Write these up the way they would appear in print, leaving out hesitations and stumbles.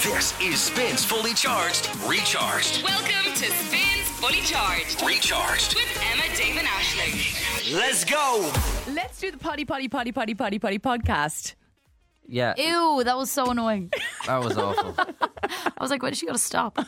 This is Spins Fully Charged, Recharged. Welcome to Spins Fully Charged. Recharged. With Emma, Dave and Aisling. Let's go. Let's do the potty podcast. Yeah, Ew, that was so annoying. that was awful. I was like, why did she gotta stop?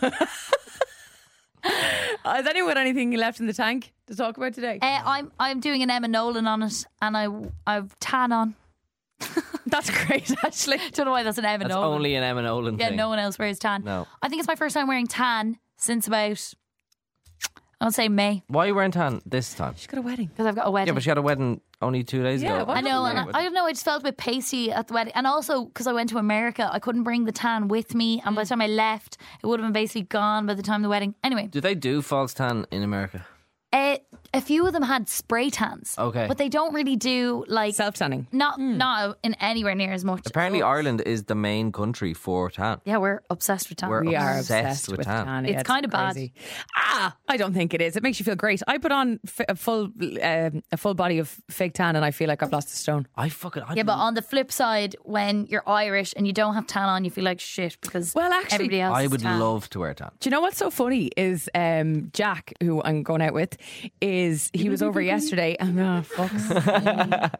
Has anyone anything left in the tank to talk about today? I'm doing an Emma Nolan on it, and I've tan on. That's great, actually. Don't know why that's an Emma That's Nolan. only an Emma Nolan Yeah, thing. no one else wears tan. No. I think it's my first time wearing tan since about, I'll say May, Why are you wearing tan this time? She's got a wedding. because I've got a wedding. Yeah, but she had a wedding only 2 days Yeah, ago. what I know, and Yeah, I don't know, I just felt a bit pasty at the wedding. And also, because I went to America, I couldn't bring the tan with me. And by the time I left, it would have been basically gone by the time of the wedding. Anyway, Do they do false tan in America? a few of them had spray tans. Okay. But they don't really do, like, Self-tanning. not in anywhere near as much. Apparently So- Ireland is the main country for tan. Yeah, we're obsessed with tan. We're We are obsessed obsessed with with tan. tan. It's Yeah, kind of bad. crazy. I don't think it is. It makes you feel great. I put on a full body of fake tan and I feel like I've lost a stone. I Yeah, but on the flip side, when you're Irish and you don't have tan on, you feel like shit because Well, actually, everybody else I has would tan. love to wear tan. Do you know what's so funny is Jack, who I'm going out with, he was over yesterday. Oh, fuck's sake.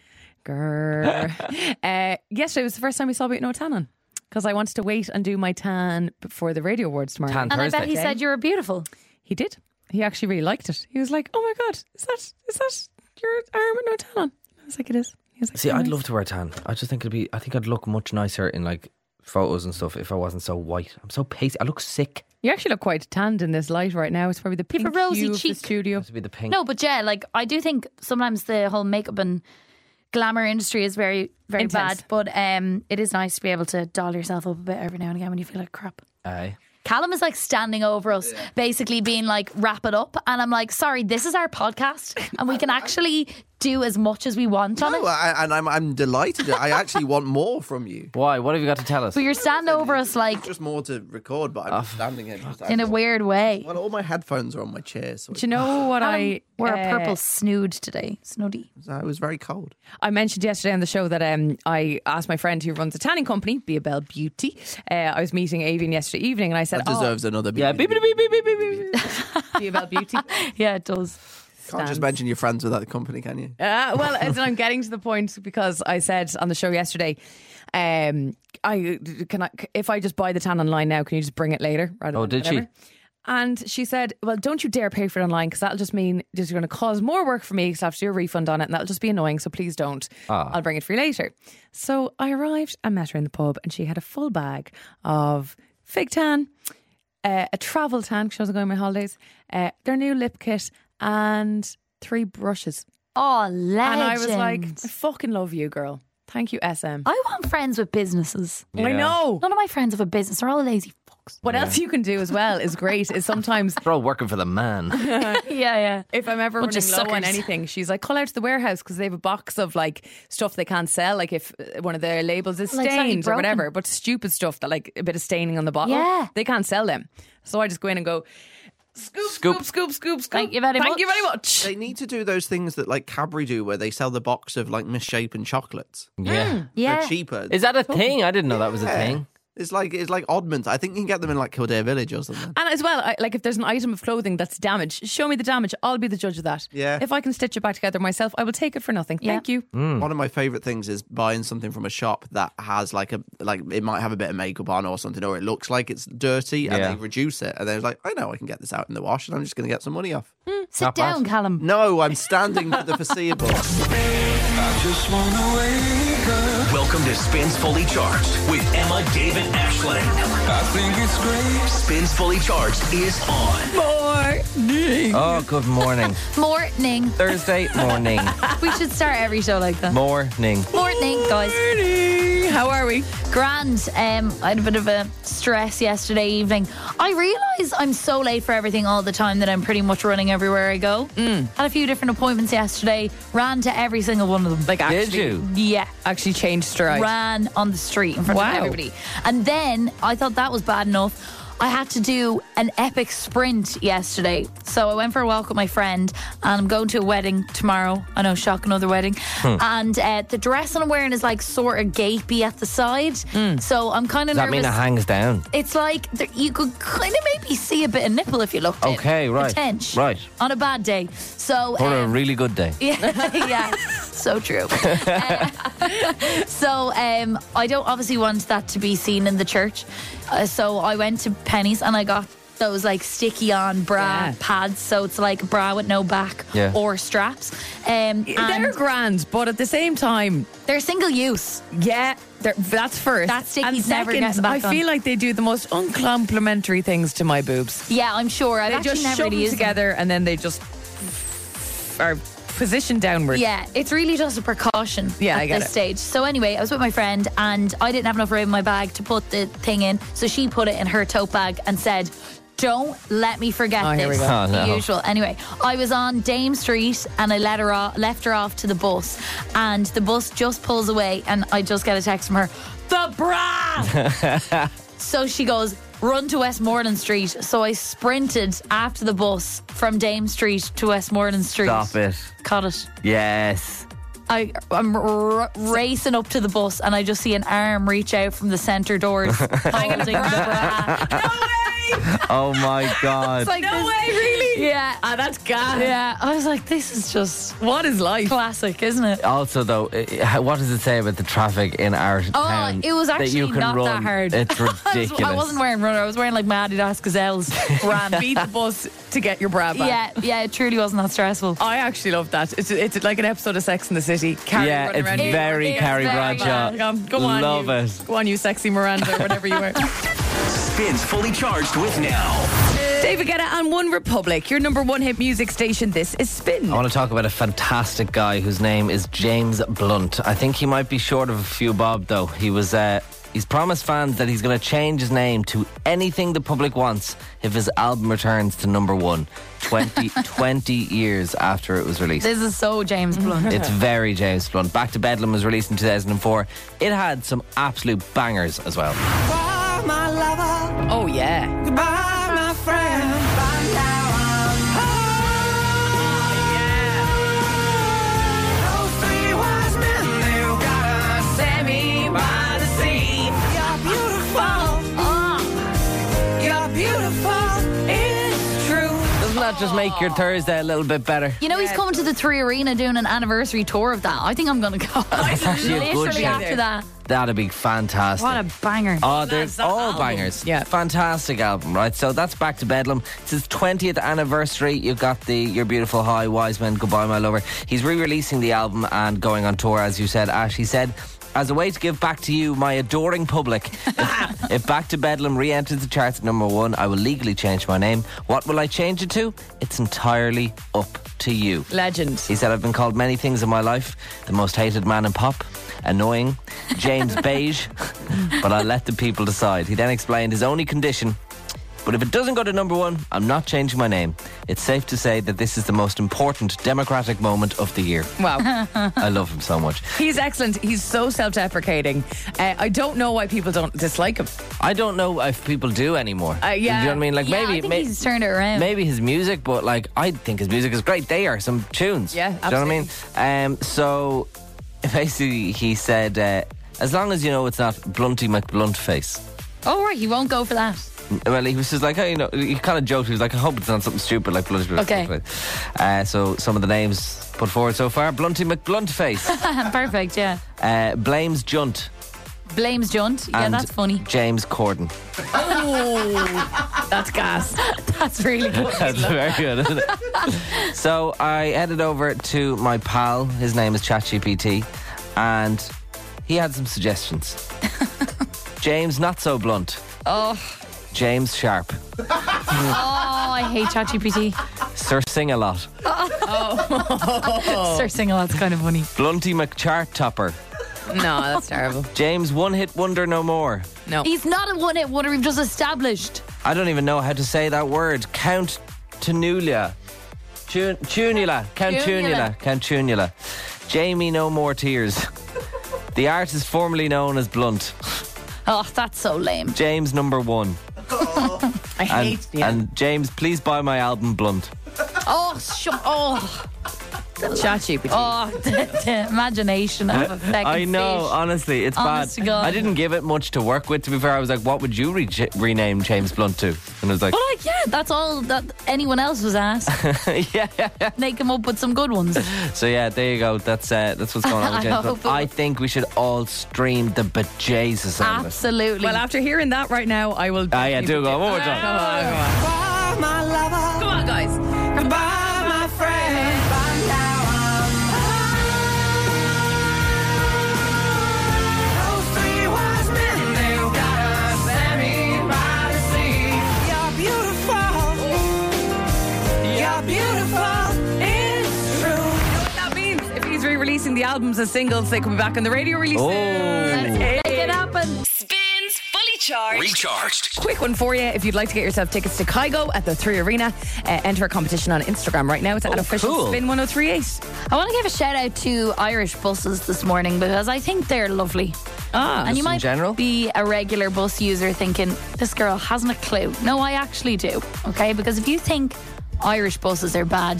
Grr. Yesterday was the first time we saw me with no tan on because I wanted to wait and do my tan before the radio awards tomorrow. Tan And I bet Thursday. he said you were beautiful. He did. He actually really liked it. He was like, "Oh my god, is that your arm with no tan on?" I was like, "It is." He was like, See, "Oh, I'd nice." love to wear tan. I just think I think I'd look much nicer in like photos and stuff if I wasn't so white. I'm so pasty. I look sick. You actually look quite tanned in this light right now. It's probably the You have pink a rosy hue of the cheek. studio. To be the pink. No, but yeah, like I do think sometimes the whole makeup and glamour industry is very, very Intense. bad. But it is nice to be able to doll yourself up a bit every now and again when you feel like crap. Aye. Callum is like standing over us, basically being like, wrap it up. And I'm like, sorry, this is our podcast and we can actually do as much as we want on No, it. I'm delighted. I actually want more from you. Why? What have you got to tell us? But you're standing over us like Just more to record, but I'm just standing here. in a weird way. Well, all my headphones are on my chair, so Do you know what I We're a purple snood today. Snuddy. it was very cold. I mentioned yesterday on the show that I asked my friend who runs a tanning company, Be Bell Beauty. I was meeting Avian yesterday evening and I said, That deserves another beep. Yeah, beep, beep, beep, beep, beep, beep, beep. Be Bell Beauty. Yeah, it does. Can't just mention you're friends with that company, can you? Well, as I'm getting to the point because I said on the show yesterday, if I just buy the tan online now, can you just bring it later? Rather Oh, than did she? whatever? And she said, well, don't you dare pay for it online because that'll just mean it's going to cause more work for me because I have to do a refund on it and that'll just be annoying. So please don't. I'll bring it for you later. So I arrived, I met her in the pub and she had a full bag of fake tan, a travel tan because I was going on my holidays, their new lip kit and 3 brushes. Oh, legend. And I was like, I fucking love you, girl. Thank you, SM. I want friends with businesses. I know. None of my friends have a business. They're all lazy fucks. What else you can do as well is great. Is sometimes They're all working for the man. Yeah. if I'm ever Bunch running of low on suckers. anything, she's like, call out to the warehouse because they have a box of like stuff they can't sell. Like if one of their labels is Like slightly stained or broken. whatever, but stupid stuff that like a bit of staining on the bottle. Yeah. They can't sell them. So I just go in and go, scoop. Thank you very Thank you much. very much. They need to do those things that like Cadbury do where they sell the box of like misshapen chocolates. Yeah. Yeah. They're cheaper. Is that a thing? I didn't know that was a thing. It's like oddments. I think you can get them in like Kildare Village or something. And as well, like if there's an item of clothing that's damaged, show me the damage. I'll be the judge of that. Yeah. If I can stitch it back together myself, I will take it for nothing. Yeah. Thank you. One of my favourite things is buying something from a shop that has like it might have a bit of makeup on or something, or it looks like it's dirty, and Yeah. they reduce it, and they're like, I know I can get this out in the wash, and I'm just going to get some money off. Sit Not bad. down, Callum. No, I'm standing for the foreseeable. Welcome to Spins Fully Charged with Emma, Dave, and Aisling. I think it's great. Spins Fully Charged is on. Morning. Oh, good morning. Morning. Thursday morning. We should start every show like that. Morning. Morning, guys. How are we? Grand. I had a bit of a stress yesterday evening. I realise I'm so late for everything all the time that I'm pretty much running everywhere I go. Had a few different appointments yesterday. Ran to every single one of them. Like actually, Did you? Yeah. actually changed stride? Ran on the street in front Wow. of everybody. And then I thought that was bad enough. I had to do an epic sprint yesterday. So I went for a walk with my friend, and I'm going to a wedding tomorrow. I know, shock, another wedding. And the dress I'm wearing is like sort of gapey at the side. So I'm kind of Does that nervous. mean it hangs down? It's like you could kind of maybe see a bit of nipple if you looked in. Okay, right. A tench. Right. On a bad day. So Or a really good day. yeah, so true. So I don't obviously want that to be seen in the church. So I went to Penny's and I got those like sticky on bra pads. So it's like a bra with no back or straps. And They're grand, but at the same time, they're single use. yeah, that's first. That sticky's and never second, getting back I on. feel like they do the most uncomplimentary things to my boobs. Yeah, I'm sure. I've They actually just never shove really them used them. together and then they just are positioned downward. Yeah, it's really just a precaution Yeah, at I get this it. stage. So anyway, I was with my friend and I didn't have enough room in my bag to put the thing in. So she put it in her tote bag and said, don't let me forget Oh, this. here we go. Oh, no. The usual. Anyway, I was on Dame Street and I left her off to the bus, and the bus just pulls away and I just get a text from her, the bra! So she goes, run to Westmoreland Street. So I sprinted after the bus from Dame Street to Westmoreland Street. Stop it. Caught it. Yes. I'm racing up to the bus and I just see an arm reach out from the centre doors holding the bra. No way! Oh my God. It's like No this- way, really? Yeah. Ah, that's gas. Yeah. I was like, this is just What is life? classic, isn't it? Also, though, what does it say about the traffic in our town? It was that you actually can not run? that hard. It's ridiculous. I wasn't wearing runner. I was wearing like my Adidas Gazelles. Ran, beat the bus to get your bra back. Yeah, it truly wasn't that stressful. I actually love that. It's like an episode of Sex and the City. Carrie Yeah, running it's around very It's Carrie very Bradshaw. Go on, Love you. it. Go on, you sexy Miranda, whatever you were. Spins Fully Charged with Now. David Guetta on One Republic, your number one hit music station. This is Spin. I want to talk about a fantastic guy whose name is James Blunt. I think he might be short of a few bob, though. He's promised fans that he's going to change his name to anything the public wants if his album returns to number one 20 years after it was released. This is so James Blunt. It's very James Blunt. Back to Bedlam was released in 2004. It had some absolute bangers as well. Oh, yeah. Doesn't that just make your Thursday a little bit better? You know, he's coming to the 3 Arena doing an anniversary tour of that. I think I'm going to go. That's actually a good Literally shout. after that. That'd be fantastic. What a banger. Oh, they're That's that all album. bangers. Yeah. Fantastic album, right? So that's Back to Bedlam. It's his 20th anniversary. You've got the Your Beautiful High, Wise Men, Goodbye My Lover. He's re-releasing the album and going on tour, as you said, Ash. He said, as a way to give back to you, my adoring public, if Back to Bedlam re-enters the charts at number one, I will legally change my name. What will I change it to? It's entirely up to you. Legend. He said, I've been called many things in my life. The most hated man in pop, annoying, James Beige, but I'll let the people decide. He then explained his only condition: but if it doesn't go to number one, I'm not changing my name. It's safe to say that this is the most important democratic moment of the year. Wow. I love him so much. He's excellent. He's so self-deprecating. I don't know why people don't dislike him. I don't know if people do anymore. Yeah. Do you know what I mean? Like, Yeah, maybe I think he's turned it around. maybe his music, but like, I think his music is great. They are some tunes. Yeah, Do you know what I mean? So basically, he said, as long as you know it's not Blunty McBluntface. Oh, right, he won't go for that. Well, he was just like, you know, he kind of joked. He was like, I hope it's not something stupid like Blunty Okay. McBluntface. So some of the names put forward so far: Blunty McBluntface, Perfect, yeah. Blames Junt, Blames Junt. Yeah, and that's funny. James Corden. Oh, that's gas. That's really good. That's very good, isn't it? So I headed over to my pal. His name is ChatGPT, and he had some suggestions. James Not So Blunt. Oh, James Sharp. I hate ChatGPT. Sir Sing-A-Lot. Sir Sing-A-Lot's kind of funny. Blunty McChart Topper. No, that's terrible. James One Hit Wonder No More. No. He's not a one-hit wonder. We've just established. I don't even know how to say that word. Count Tunula. Tunula. Count Tunula. Count Tunula. Jamie No More Tears. The artist formerly known as Blunt. Oh, that's so lame. James number one. I hate the And James, please buy my album Blunt. ChatGPT. Oh, the imagination of a fucking I know, fish. honestly, it's Honest bad. to God. I didn't give it much to work with, to be fair. I was like, what would you rename James Blunt to? And I was like, But like, yeah, that's all that anyone else was asked. yeah. They come up with some good ones. So yeah, there you go. That's what's going on with I James hope Blunt. it I think we should all stream the bejesus out of it. Absolutely. Well, after hearing that right now, I will. Ah, yeah, do go. One more time. Come on, guys. Releasing the albums as singles, they could be back on the radio really soon. Let's make it happen. Spins Fully Charged. Recharged. Quick one for you. If you'd like to get yourself tickets to Kygo at the 3 Arena, enter a competition on Instagram right now. It's at official cool. Spin 1038. I want to give a shout out to Irish buses this morning because I think they're lovely. And you in might general? be a regular bus user thinking, this girl hasn't a clue. No, I actually do. Okay, because if you think Irish buses are bad,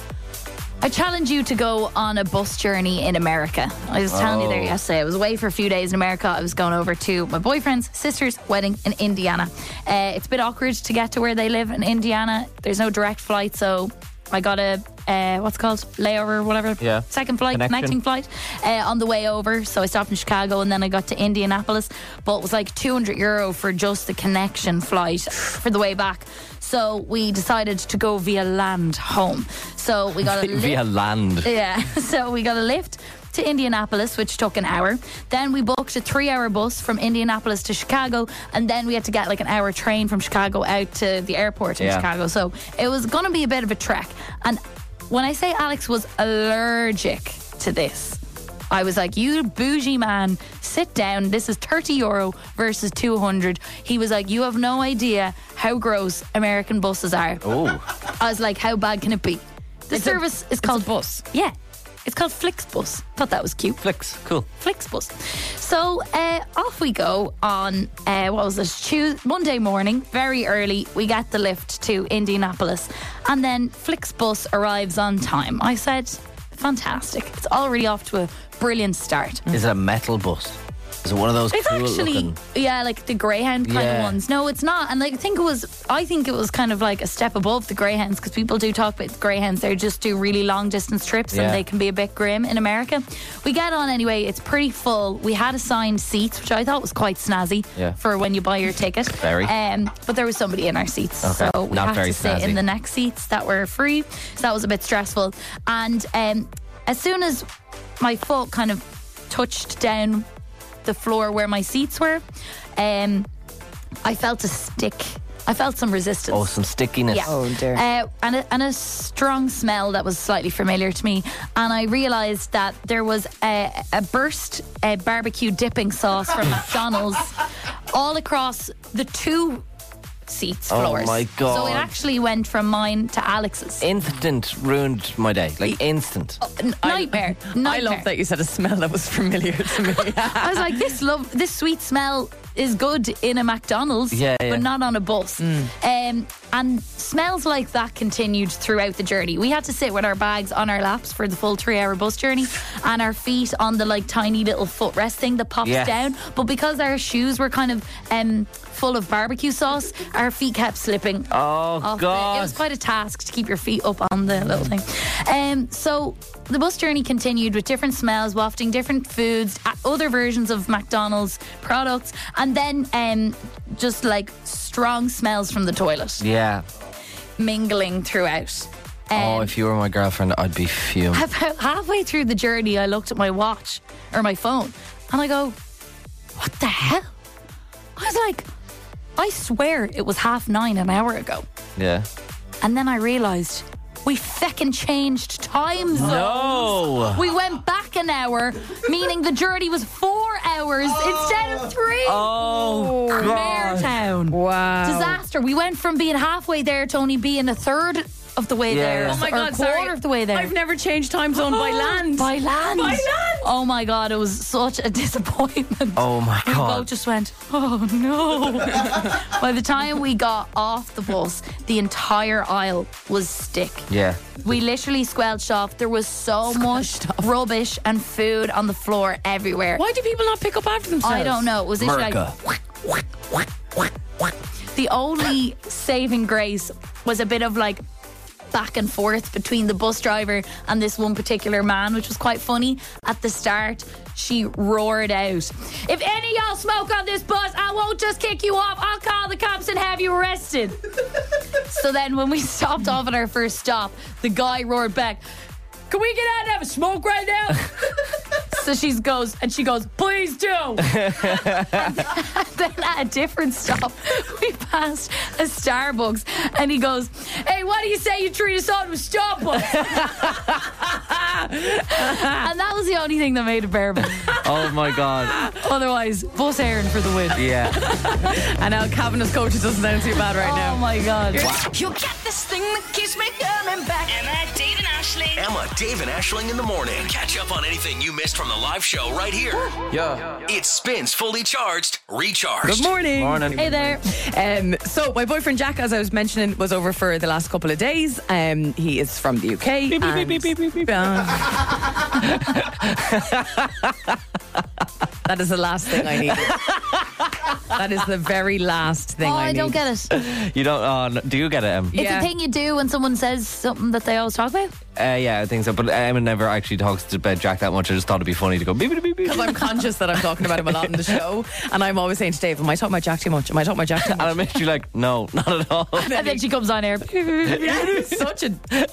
I challenge you to go on a bus journey in America. I was telling you there yesterday. I was away for a few days in America. I was going over to my boyfriend's sister's wedding in Indiana. It's a bit awkward to get to where they live in Indiana. There's no direct flight, so I got a what's it called, layover or whatever. Yeah. Second flight, connecting flight on the way over. So I stopped in Chicago and then I got to Indianapolis. But it was like €200 for just the connection flight for the way back. So we decided to go via land home. So we got a lift. Via land. Yeah. So we got a lift to Indianapolis, which took an hour. Then we booked a 3-hour bus from Indianapolis to Chicago, and then we had to get like an hour train from Chicago out to the airport in Chicago. So it was going to be a bit of a trek. And when I say Alex was allergic to this, I was like, you bougie man, sit down. This is €30 versus 200. He was like, you have no idea how gross American buses are. Oh. I was like, how bad can it be? The service is called bus. Yeah. It's called Flixbus. Thought that was cute. Flicks, cool. Flixbus. So off we go on, what was it, Monday morning, very early. We get the lift to Indianapolis. And then Flixbus arrives on time. I said, fantastic. It's already off to a brilliant start. Is it a metal bus? Is it one of those It's cool actually, looking? yeah, like the Greyhound kind of ones. No, it's not. And I think it was kind of like a step above the Greyhounds, because people do talk about the Greyhounds. They just do really long distance trips and they can be a bit grim in America. We get on anyway. It's pretty full. We had assigned seats, which I thought was quite snazzy for when you buy your ticket. Very. But there was somebody in our seats. Okay. So we Not had very to sit snazzy. in the next seats that were free. So that was a bit stressful. And as soon as my foot kind of touched down the floor where my seats were, I felt a stick. I felt some resistance. Oh, some stickiness. Yeah. Oh, dear. And a strong smell that was slightly familiar to me. And I realised that there was a burst barbecue dipping sauce from McDonald's all across the two seats floors. Oh my God. So it actually went from mine to Alex's. Instant ruined my day. Like instant. Nightmare. I love that you said a smell that was familiar to me. I was like, this sweet smell is good in a McDonald's, but not on a bus. And smells like that continued throughout the journey. We had to sit with our bags on our laps for the full 3-hour bus journey, and our feet on the like tiny little footrest thing that pops down. But because our shoes were kind of full of barbecue sauce, our feet kept slipping. Oh, God. It was quite a task to keep your feet up on the little thing. So the bus journey continued with different smells, wafting different foods, other versions of McDonald's products, and then just like strong smells from the toilet mingling throughout. If you were my girlfriend, I'd be fuming. About halfway through the journey, I looked at my watch or my phone and I go, what the hell? I was like, I swear it was 9:30 an hour ago. Yeah. And then I realised we feckin' changed time zones. No. We went back an hour, meaning the journey was 4 hours instead of 3. Oh, God. Mayortown. Wow. Disaster. We went from being halfway there to only being a third of the way there. Oh my or God, a quarter sorry. of the way there. I've never changed time zone by land. By land. By land. Oh my God, it was such a disappointment. Oh my We God. both just went, oh no. By the time we got off the bus, the entire aisle was stick. Yeah. We literally squelched off. There was so much rubbish and food on the floor everywhere. Why do people not pick up after themselves? I don't know. It was literally America. like the only saving grace was a bit of like back and forth between the bus driver and this one particular man, which was quite funny. At the start, she roared out, "If any of y'all smoke on this bus, I won't just kick you off. I'll call the cops and have you arrested." So then when we stopped off at our first stop, the guy roared back, "Can we get out and have a smoke right now?" So she goes, "Please do." And then at a different stop, we passed a Starbucks, and he goes, "Hey, why do you say you treat us all to a Starbucks?" And that was the only thing that made it bearable. Oh my God. Otherwise, bus Aaron for the win. Yeah. And now Kavanagh's coaches doesn't sound too bad right Oh now. my God. You'll get this thing that keeps me coming back. Emma, Dave and Ashling. Emma, Dave and Ashling in the morning. Catch up on anything you missed from the live show right here. Yeah. It Spins Fully Charged, Recharged. Good morning. Morning. Hey there. So my boyfriend Jack, as I was mentioning, was over for the last couple of days. He is from the UK. That is the last thing I needed. That is the very last thing Oh, I I need. don't get it. You don't. Oh, no, do you get it, Em? It's Yeah. a thing you do when someone says something that they always talk about. Yeah, I think so. But Emma never actually talks about Jack that much. I just thought it'd be funny to go beep beep beep beep. Because I'm conscious that I'm talking about him a lot in the show, and I'm always saying to Dave, "Am I talking about Jack too much? Am I talking about Jack too And much?" I'm actually like, no, not at all. And then she comes on air. Yeah, it's such a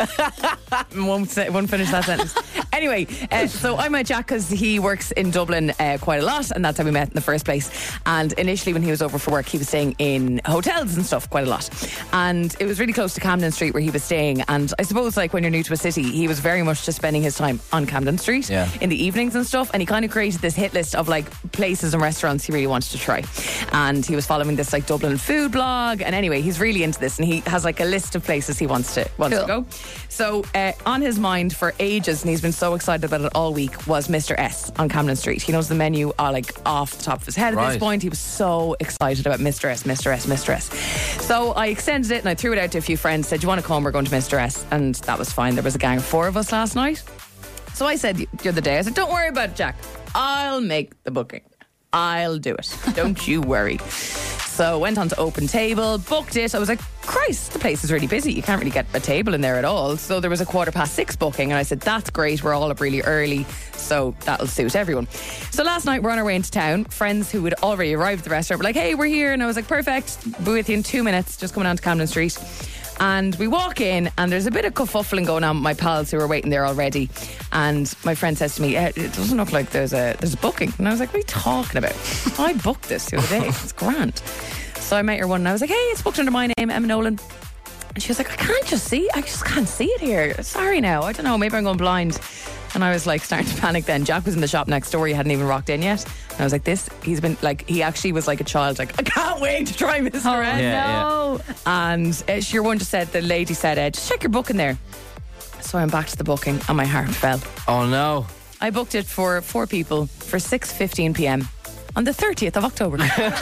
won't finish that sentence. Anyway, so I met Jack because he works in Dublin quite a lot, and that's how we met in the first place. And initially, when he was over for work, he was staying in hotels and stuff quite a lot, and it was really close to Camden Street where he was staying. And I suppose, like, when you're new to a city, he was very much just spending his time on Camden Street in the evenings and stuff. And he kind of created this hit list of like places and restaurants he really wanted to try. And he was following this like Dublin food blog. And anyway, he's really into this, and he has like a list of places he wants to go. So on his mind for ages, and he's been so excited about it all week, was Mr. S on Camden Street. He knows the menu like off the top of his head at this point. He was so excited about Mr. S, Mr. S, Mr. S. So I extended it and I threw it out to a few friends, said, "Do you want to come? We're going to Mr. S." And that was fine. There was a gang of 4 of us last night. So I said the other day, I said, "Don't worry about it, Jack. I'll make the booking. I'll do it. Don't you worry." So went on to Open Table, booked it. I was like, Christ, the place is really busy. You can't really get a table in there at all. So there was a 6:15 booking, and I said, that's great. We're all up really early, so that'll suit everyone. So last night we're on our way into town. Friends who had already arrived at the restaurant were like, "Hey, we're here." And I was like, perfect. Be with you in 2 minutes. Just coming down to Camden Street. And we walk in, and there's a bit of kerfuffling going on with my pals who are waiting there already. And my friend says to me, "It doesn't look like there's a booking." And I was like, "What are you talking about? I booked this the other day. It's grand." So I met her one, and I was like, "Hey, it's booked under my name, Emma Nolan." And she was like, I just can't see it here. Sorry now. I don't know. Maybe I'm going blind. And I was like starting to panic then. Jack was in the shop next door. He hadn't even rocked in yet. And I was like, he's been like, he actually was like a child. Like, I can't wait to try Mr. S. No. And your one just said, the lady said, just check your booking there. So I went back to the booking and my heart fell. Oh no. I booked it for 4 people for 6:15 p.m. on the 30th of October.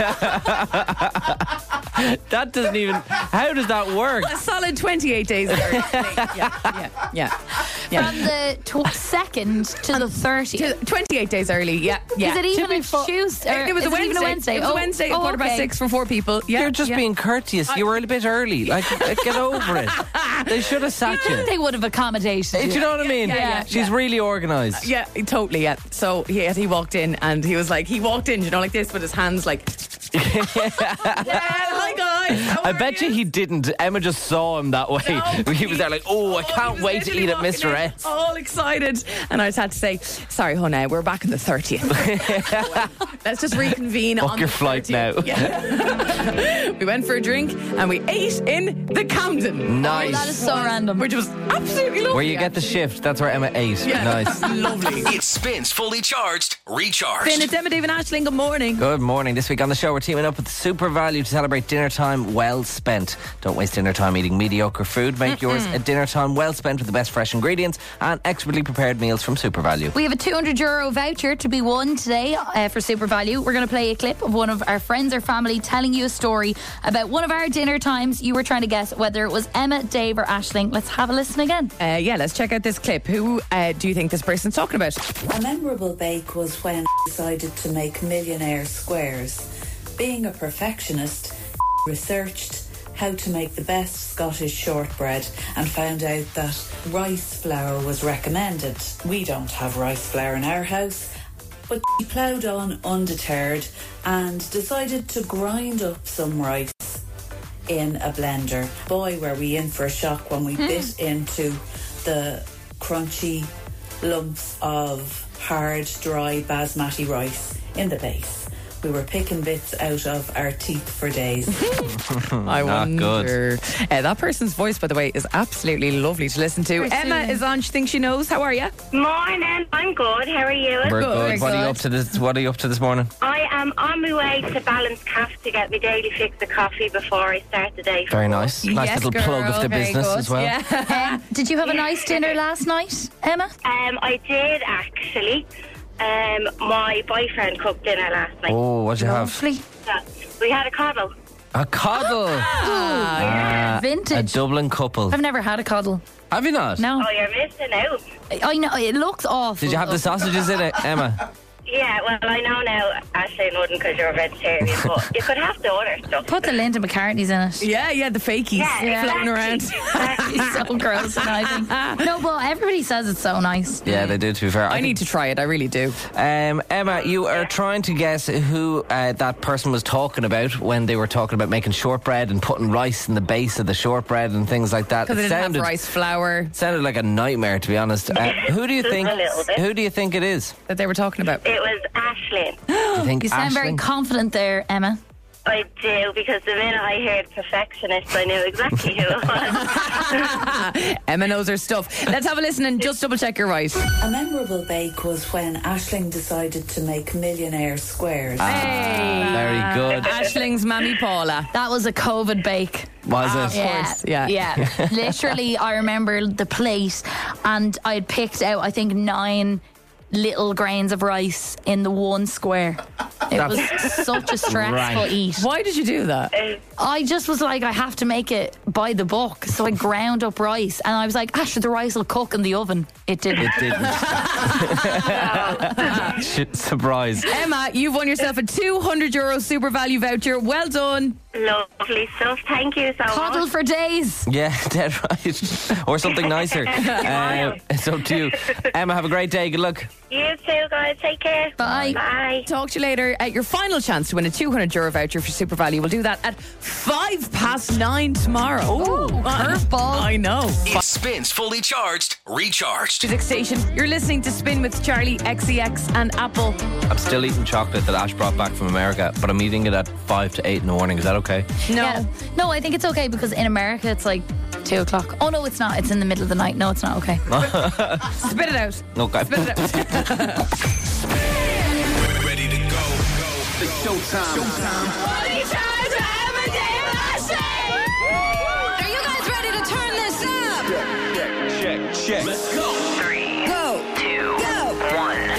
That doesn't even. How does that work? A solid 28 days early. Yeah. From the 2nd to the 30th. 28 days early, yeah. Is it even a Tuesday? It was a Is it Wednesday. even a Wednesday. It was a Wednesday, oh, 6:15 for 4 people. Yeah, You're just being courteous. You were a bit early. Like, get over it. They should have sat you. They would have accommodated Do you know what I mean? yeah. She's really organised. Yeah, totally, yeah. So he walked in and he was like, you know, like this with his hands like, yeah, hi guys. How I are bet you he didn't. Emma just saw him that way. No, He was there like, oh, I he can't was wait to literally eat at walking Mr. in, S. all excited. And I just had to say, sorry, honey, we're back on the 30th. Let's just reconvene Book on your the flight 30th. now. Yeah. we went for a drink, and we ate in the Camden. Nice. That is so random. Which was absolutely lovely. Where you get the shift, that's where Emma ate. Yeah. Nice. Lovely. It Spins Fully Charged, Recharged. Finn, it's Emma, David Ashling. Good morning. Good morning. This week on the show, we're teaming up with Super Value to celebrate dinner time well spent. Don't waste dinner time eating mediocre food. Make yours a dinner time well spent with the best fresh ingredients and expertly prepared meals from Super Value. We have a €200 voucher to be won today for Super Value. We're going to play a clip of one of our friends or family telling you a story about one of our dinner times. You were trying to guess whether it was Emma, Dave or Aisling. Let's have a listen again. Let's check out this clip. Who do you think this person's talking about? A memorable bake was when decided to make millionaire squares. Being a perfectionist, researched how to make the best Scottish shortbread and found out that rice flour was recommended. We don't have rice flour in our house, but he ploughed on undeterred and decided to grind up some rice in a blender. Boy, were we in for a shock when we bit into the crunchy lumps of hard, dry basmati rice in the base. We were picking bits out of our teeth for days. I wonder. Good. That person's voice, by the way, is absolutely lovely to listen to. Emma is on. She thinks she knows. How are you? Morning, I'm good. How are you? We're Good. good. What are you up to this morning? I am on my way to Balance Cafe to get my daily fix of coffee before I start the day. Very nice. Nice Yes, little plug of girl. the Very business good. as well. Yeah. Did you have a nice dinner last night, Emma? I did actually. My boyfriend cooked dinner last night. Oh, what'd you have? Lovely. We had a coddle. A coddle. A Vintage. Dublin couple. I've never had a coddle. Have you not? No. Oh, you're missing out. I know, it looks awful. Did you have the sausages in it, Emma? Yeah, well, I know now, Ashley wouldn't because you're a vegetarian, but you could have the other stuff. Put the Linda McCartney's in it. Yeah, the fakies floating around. It's so gross and I think. No, but everybody says it's so nice. Yeah, they do, to be fair. I need to try it. I really do. Emma, you are trying to guess who that person was talking about when they were talking about making shortbread and putting rice in the base of the shortbread and things like that. Because it didn't have rice flour Sounded like a nightmare, to be honest. Who do you Just think? a little bit. Who do you think it is? that they were talking about. It was Ashley. Do you think You sound very Aisling? confident there, Emma. I do, because the minute I heard perfectionist, I knew exactly who it was. Emma knows her stuff. Let's have a listen and just double check you're right. A memorable bake was when Aisling decided to make millionaire squares. Very good. Ashling's Mammy Paula. That was a COVID bake. Was it? course, yeah. Literally, I remember the plate, and I had picked out, I think, 9 little grains of rice in the one square. It was such a stressful rank. eat. Why did you do that? I just was like, I have to make it by the book. So I ground up rice, and I was like, Asher, the rice will cook in the oven. It didn't. It didn't. Surprise. Emma, you've won yourself a €200 Super Value voucher. Well done. Lovely stuff. Thank you so Coddle much. for days. Yeah, dead right. Or something nicer. It's up to you. Emma, have a great day. Good luck. You too, guys. Take care. Bye. Bye. Talk to you later. Your final chance to win a €200 voucher for Super Value. We'll do that at 9:05 tomorrow. Ooh, curveball. I know. It Spins Fully Charged, Recharged. Music station. You're listening to Spin with Charlie, XCX and Apple. I'm still eating chocolate that Ash brought back from America, but I'm eating it at 5 to 8 in the morning. Is that okay? No. Yeah. No, I think it's okay because in America it's like 2 o'clock. Oh no, it's not. It's in the middle of the night. No, it's not okay. Spit it out. Okay. Spit it out. Ready to go. It's showtime. Are you guys ready to turn this up? Check. Let's go. 3, Go. 2, 1.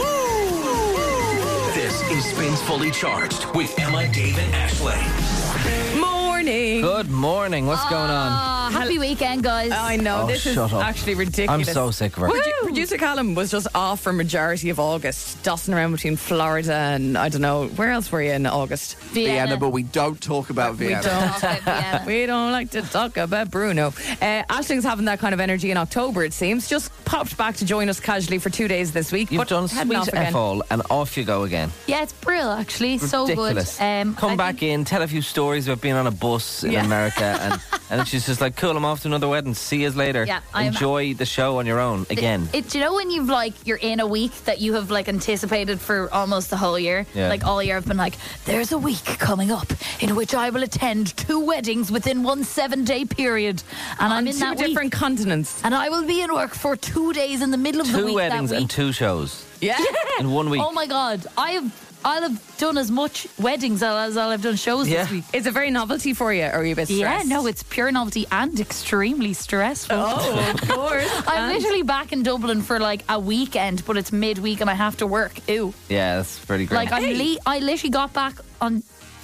This is Spins Fully Charged with Emma, Dave, and Ashley. Morning. Good morning. What's going on? Happy weekend, guys. I know. Oh, this is shut up. actually ridiculous. I'm so sick of her. Producer Callum was just off for majority of August, dossing around between Florida and I don't know, where else were you in August? Vienna, but we don't talk about Vienna. Vienna. We don't like to talk about Bruno. Ashling's having that kind of energy in October, it seems. Just popped back to join us casually for 2 days this week. You've but done heading off sweet again. F all and off you go again. Yeah, it's brilliant actually. It's so good. Ridiculous. Come back in, tell a few stories about being on a bus in America, and she's just like, cool, I'm off to another wedding. See you later. Yeah, enjoy the show on your own again. Do you know when you've you're in a week that you have anticipated for almost the whole year? Yeah. All year I've been there's a week coming up in which I will attend 2 weddings within one 7-day period, and I'm in two that different continents. and I will be in work for 2 days in the middle of the 2 week. weddings that week. and 2 shows Yeah. in 1 week. Oh my God, I'll have done as much weddings as I'll have done shows this week. Is it very novelty for you, or are you a bit stressed? Yeah, no, it's pure novelty and extremely stressful. Oh, of course. I'm literally back in Dublin for a weekend, but it's midweek and I have to work. Ew. Yeah, that's pretty great. I literally got back on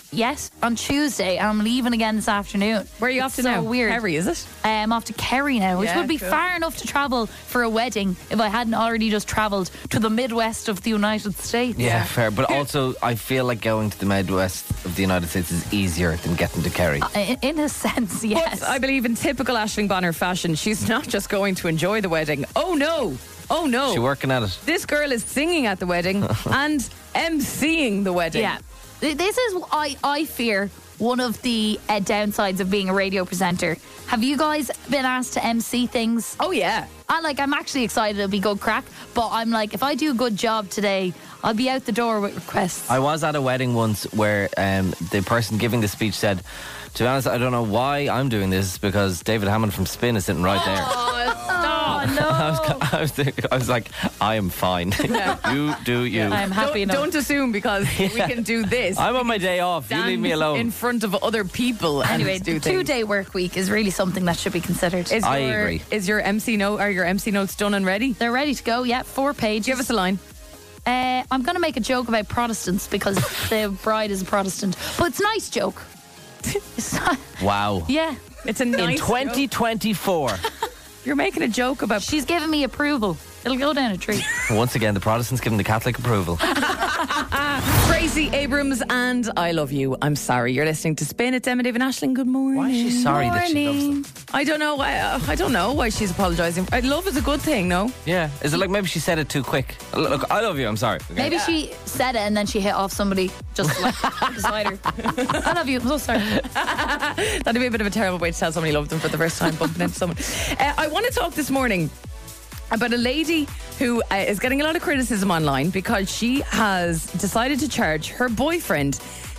Tuesday and I'm leaving again this afternoon. Where are you off to now? Weird. Kerry, is it? I'm off to Kerry now, which Yeah, would be cool. far enough to travel for a wedding if I hadn't already just travelled to the Midwest of the United States. Yeah, fair. But also, I feel like going to the Midwest of the United States is easier than getting to Kerry. In a sense, yes. But I believe in typical Aisling Bonner fashion, she's not just going to enjoy the wedding. Oh no! Oh no! She's working at it. This girl is singing at the wedding and emceeing the wedding. Yeah. This is, I fear, one of the downsides of being a radio presenter. Have you guys been asked to MC things? Oh yeah. I'm actually excited it'll be good crack, but I'm if I do a good job today, I'll be out the door with requests. I was at a wedding once where the person giving the speech said, to be honest, I don't know why I'm doing this because David Hammond from Spin is sitting right there. Oh, no. I was like, I am fine. You do you. I'm happy enough. Don't assume because we can do this. I'm on my day off. You leave me alone. In front of other people. Anyway, and do the things. 2-day work week is really something that should be considered. I agree. Is your MC note? Are your MC notes done and ready? They're ready to go, 4 pages. Give us a line. I'm going to make a joke about Protestants because the bride is a Protestant, but it's a nice joke. It's not, Wow. yeah. It's a nice In 2024. joke. You're making a joke about. She's giving me approval. It'll go down a tree. Once again, the Protestants giving the Catholic approval. Tracy Abrams and I Love You. I'm sorry. You're listening to Spin. It's Emma, David Aisling. Good morning. Why is she sorry that she loves them? I don't know. I don't know why she's apologising. Love is a good thing, no? Yeah. Is it like maybe she said it too quick? Look, I love you. I'm sorry. Okay. Maybe she said it and then she hit off somebody just beside her. I love you. I'm so sorry. That'd be a bit of a terrible way to tell somebody you love them for the first time, bumping into someone. I want to talk this morning about a lady who is getting a lot of criticism online because she has decided to charge her boyfriend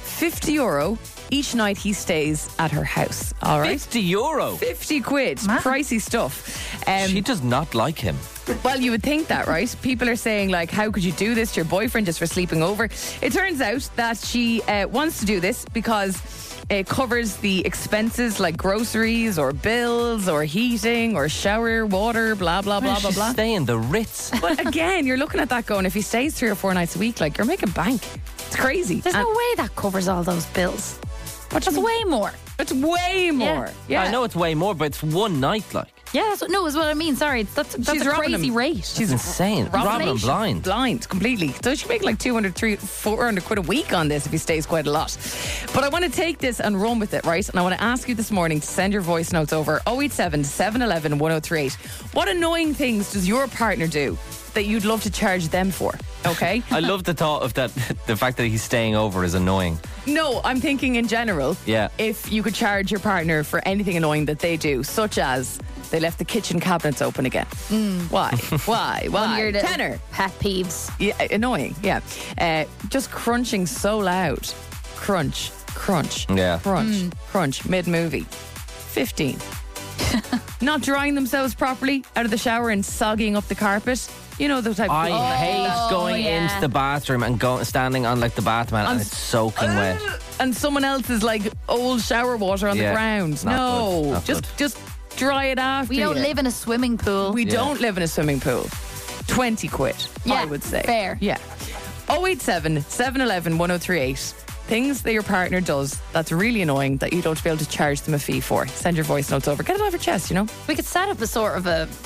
€50 each night he stays at her house. All right? €50. 50 quid. Pricey stuff. She does not like him. Well, you would think that, right? People are saying, how could you do this to your boyfriend just for sleeping over? It turns out that she wants to do this because it covers the expenses like groceries or bills or heating or shower, water, blah, blah, blah, blah, blah. Stay in the Ritz. But again, you're looking at that going, if he stays 3 or 4 nights a week, you're making bank. It's crazy. There's no way that covers all those bills. That's way more. It's way more. Yeah. I know it's way more, but it's one night, Yeah, that's what I mean. Sorry, that's She's a robbing crazy him. rate. She's insane. Robbing him blind. Blind, completely. So she make 200, 300, 400 quid a week on this if he stays quite a lot. But I want to take this and run with it, right? And I want to ask you this morning to send your voice notes over 087 711 1038. What annoying things does your partner do that you'd love to charge them for? Okay? I love the thought of that. The fact that he's staying over is annoying. No, I'm thinking in general. Yeah. If you could charge your partner for anything annoying that they do, such as they left the kitchen cabinets open again. Why? Why? One of your little Tenor. pet peeves. Yeah, annoying. Yeah. Just crunching so loud. Crunch, crunch, Yeah. crunch, crunch, mid-movie. 15. Not drying themselves properly out of the shower and sogging up the carpet. You know the type of I hate going yeah. into the bathroom and standing on the bath mat and it's soaking wet. and someone else's old shower water on the Yeah, ground. not No, good, not just dry it after. We don't you. live in a swimming pool. We don't live in a swimming pool. 20 quid, Yeah, I would say. fair. Yeah. 087 711 1038. Things that your partner does that's really annoying that you don't be able to charge them a fee for. Send your voice notes over. Get it off your chest, We could set up a sort of a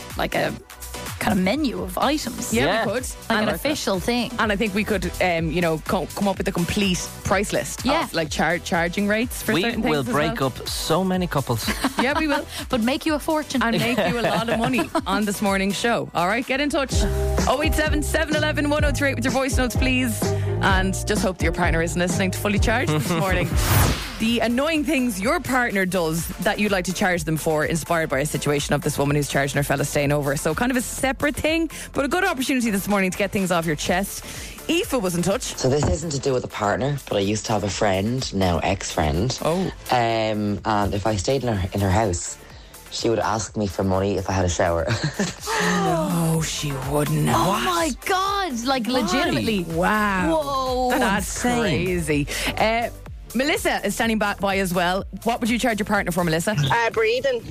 kind of menu of items. Yeah, we could. Like an And- official thing. And I think we could, come up with a complete price list. Yeah. Of, charging rates for We certain things. will as break well. up so many couples. Yeah, we will. But make you a fortune. And make you a lot of money on this morning's show. All right, get in touch. 087 711 1038 with your voice notes, please. And just hope that your partner isn't listening to Fully Charged this morning. The annoying things your partner does that you'd like to charge them for, inspired by a situation of this woman who's charging her fella staying over. So kind of a separate thing, but a good opportunity this morning to get things off your chest. Aoife was in touch. So this isn't to do with a partner, but I used to have a friend, now ex-friend. Oh. And if I stayed in her house, she would ask me for money if I had a shower. No, she wouldn't. Oh my God, like legitimately. Wow. Whoa. That's crazy. Melissa is standing by as well. What would you charge your partner for, Melissa? Breathing.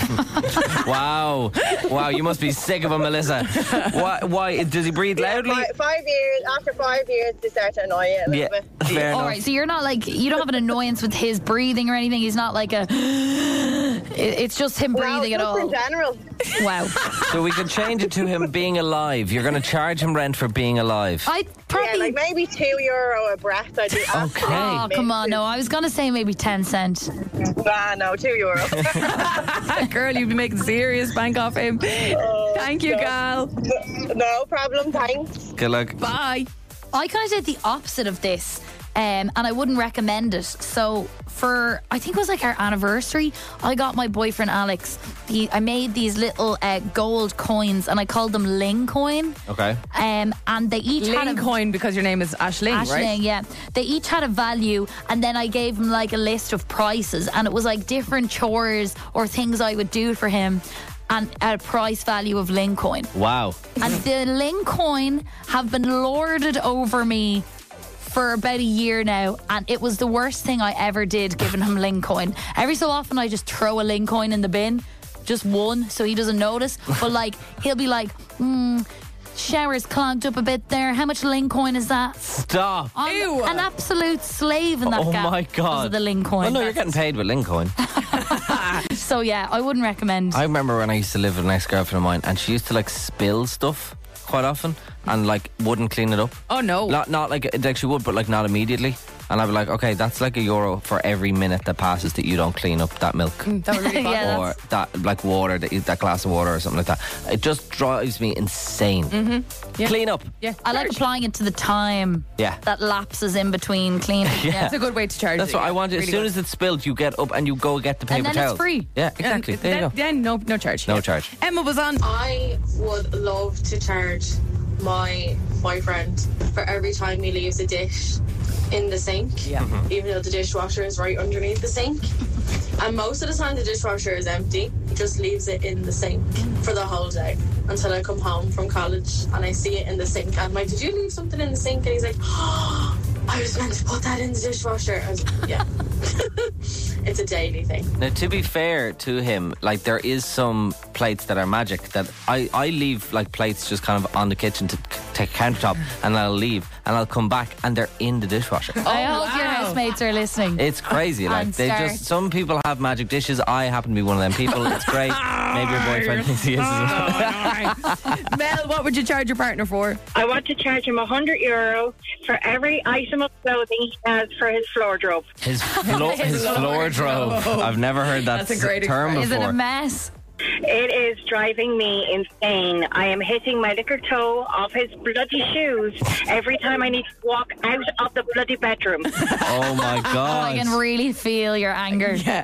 Wow, you must be sick of him, Melissa. Why does he breathe loudly? 5 years. After 5 years, they start to annoy you a little bit. Fair All enough. right, so you're not like, you don't have an annoyance with his breathing or anything. He's not like a. It's just him breathing at all. in general. Wow. So we could change it to him being alive. You're going to charge him rent for being alive. I probably. Yeah, like maybe €2 a breath. I'd do. Okay. Oh, come on. No, I was going to say maybe 10 cents. No, €2. Girl, you'd be making serious bank off him. Thank you, gal. No problem, thanks. Good luck. Bye. I kind of did the opposite of this, and I wouldn't recommend it. So for, I think it was like our anniversary, I got my boyfriend Alex, I made these little gold coins, and I called them Ling coin. Okay. And they each had Ling coin because your name is Aisling, right? Aisling, yeah. They each had a value, and then I gave him like a list of prices, and it was like different chores or things I would do for him, and at a price value of Ling coin. Wow. And the Ling coin have been lorded over me for about a year now, and it was the worst thing I ever did giving him Ling coin. Every so often I just throw a Ling coin in the bin, just one, so he doesn't notice. But like, he'll be like, shower's clogged up a bit there. How much Ling coin is that? Stop. I'm an absolute slave in that Oh gap my because God. of the Ling coin. Well, no, you're getting paid with Ling coin. So yeah, I wouldn't recommend. I remember when I used to live with an ex-girlfriend of mine, and she used to like spill stuff quite often and like wouldn't clean it up. Oh no. Not like she would, but like not immediately. And I'd be like, okay, that's like €1 for every minute that passes that you don't clean up that milk. That would really Yeah, or that like water, that glass of water or something like that. It just drives me insane. Yeah. Clean up. Yeah. I like applying it to the time Yeah. that lapses in between cleaning. Yeah. That's a good way to charge That's it. what I want. As Really soon good. as it's spilled, you get up and you go get the paper And then towels. it's free. Yeah, exactly. There you go. Then no charge. No Yeah. charge. Emma was on. I would love to charge my boyfriend for every time he leaves a dish in the sink, even though the dishwasher is right underneath the sink. And most of the time the dishwasher is empty. He just leaves it in the sink for the whole day until I come home from college and I see it in the sink. I'm like, did you leave something in the sink? And he's like, oh, I was meant to put that in the dishwasher. I was like, yeah. It's a daily thing. Now, to be fair to him, like there is some plates that are magic that I leave like plates just kind of on the kitchen to take countertop, and I'll leave and I'll come back and they're in the dishwasher. I hope your housemates are listening. It's crazy. Like And they start. just, some people have magic dishes. I happen to be one of them people. It's great. Maybe your boyfriend thinks he is as well. Mel, what would you charge your partner for? I want to charge him €100 for every item of clothing he has for his wardrobe. His floor drobe. I've never heard that That's a great term expression. Is it before. a mess? It is driving me insane. I am hitting my little toe off his bloody shoes every time I need to walk out of the bloody bedroom. Oh my I God. can really feel your anger. Yeah.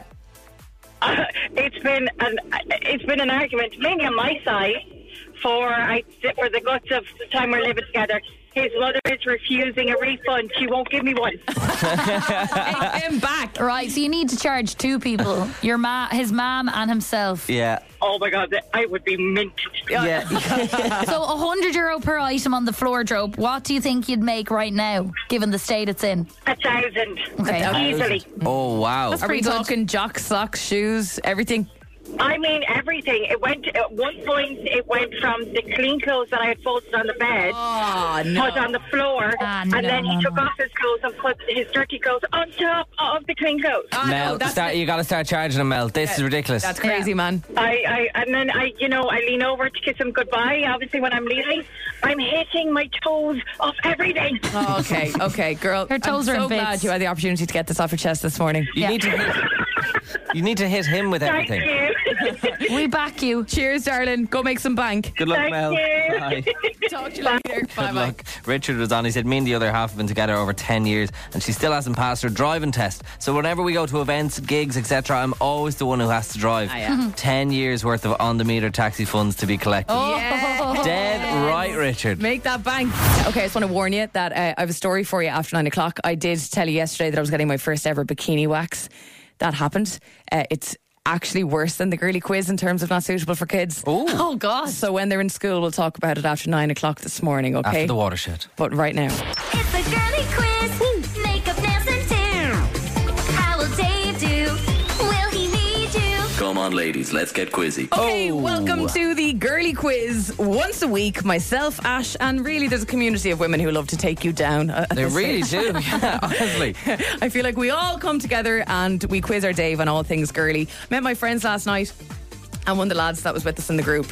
It's been an argument, mainly on my side, for the guts of the time we're living together. His mother is refusing a refund. She won't give me one. Take him back. Right, so you need to charge two people. His mom and himself. Yeah. Oh my God, I would be minted. Yeah. So €100 per item on the floor drobe. What do you think you'd make right now, given the state it's in? 1,000. Okay. Easily. Oh wow. Are we pretty good. talking jocks, socks, shoes, everything? I mean, everything. It went, at one point, it went from the clean clothes that I had folded on the bed, Oh, no. put on the floor, and then he took no. off his clothes and put his dirty clothes on top of the clean clothes. Mel, you got to start charging him, Mel. This is ridiculous. That's crazy, man. And then I lean over to kiss him goodbye. Obviously, when I'm leaving, I'm hitting my toes off everything. Oh, okay, girl. Her toes I'm are so in bits. glad you had the opportunity to get this off your chest this morning. You need to hit him with Thank everything. you. We back you. Cheers, darling. Go make some bank. Good luck, Thank Mel. you. Bye. Talk to you later. Bye Good luck. Richard was on. He said, me and the other half have been together over 10 years and she still hasn't passed her driving test. So whenever we go to events, gigs, etc., I'm always the one who has to drive. 10 years worth of on-the-meter taxi funds to be collected. Dead right, Richard. Make that bank. Okay, I just want to warn you that I have a story for you after 9 o'clock. I did tell you yesterday that I was getting my first ever bikini wax. That happened. It's actually worse than the girly quiz in terms of not suitable for kids. Oh God. So when they're in school, we'll talk about it after 9 o'clock this morning, okay? After the watershed. But right now. It's a girly quiz. Makeup, nails, and too. How will Dave do? Will he need you? Come on, ladies, let's get quizzy. Okay, welcome to the girly quiz. Once a week, myself, Ash, and really there's a community of women who love to take you down. They really do, yeah, honestly. I feel like we all come together and we quiz our Dave on all things girly. Met my friends last night, and one of the lads that was with us in the group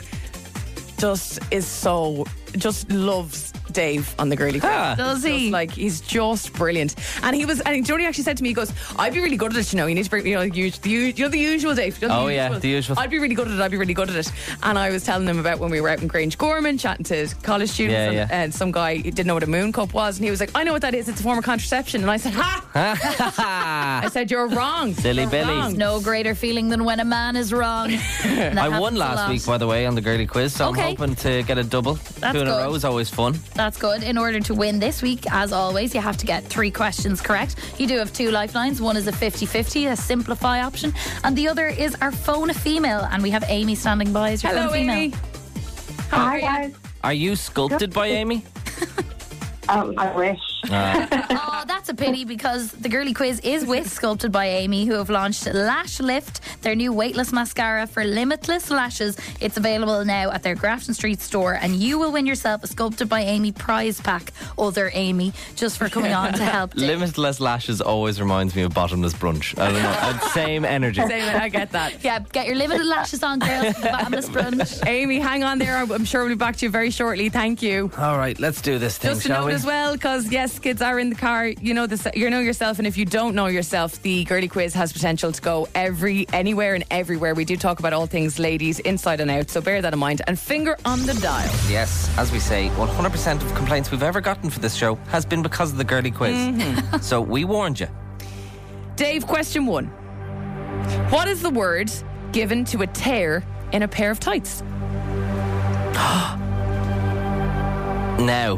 just loves Dave on the girly quiz. Does he? He's just brilliant. And Jody actually said to me, he goes, I'd be really good at it, you know. You need to bring, the usual, Dave. The usual. I'd be really good at it. And I was telling him about when we were out in Grange Gorman chatting to college students, and some guy didn't know what a moon cup was, and he was like, I know what that is, it's a form of contraception. And I said, I said, you're wrong. Silly Billy. There's no greater feeling than when a man is wrong. I won last week, by the way, on the girly quiz, so I'm hoping to get a double. That's 2 in a good. row is always fun. That's good. In order to win this week, as always, you have to get 3 questions correct. You do have 2 lifelines. One is a 50-50, a simplify option, and the other is our phone a female. And we have Amy standing by as your Hello, phone female. Amy. Hi, guys. Are you sculpted by Amy? I wish. Oh, that's a pity, because the girly quiz is with Sculpted by Amy, who have launched Lash Lift, their new weightless mascara for limitless lashes. It's available now at their Grafton Street store, and you will win yourself a Sculpted by Amy prize pack. Other Amy, just for coming on to help. Limitless lashes always reminds me of bottomless brunch. I don't know. Same energy. I get that. Yeah, get your limited lashes on, girls. Bottomless brunch. Amy, hang on there. I'm sure we'll be back to you very shortly. Thank you. All right, let's do this thing, Just to shall note we? as well, because yes, kids are in the car. You know yourself, and if you don't know yourself, the girly quiz has potential to go anywhere and everywhere. We do talk about all things ladies, inside and out, so bear that in mind and finger on the dial. Yes, as we say, 100% of complaints we've ever gotten for this show has been because of the girly quiz. So we warned you. Dave, question 1. What is the word given to a tear in a pair of tights? Now.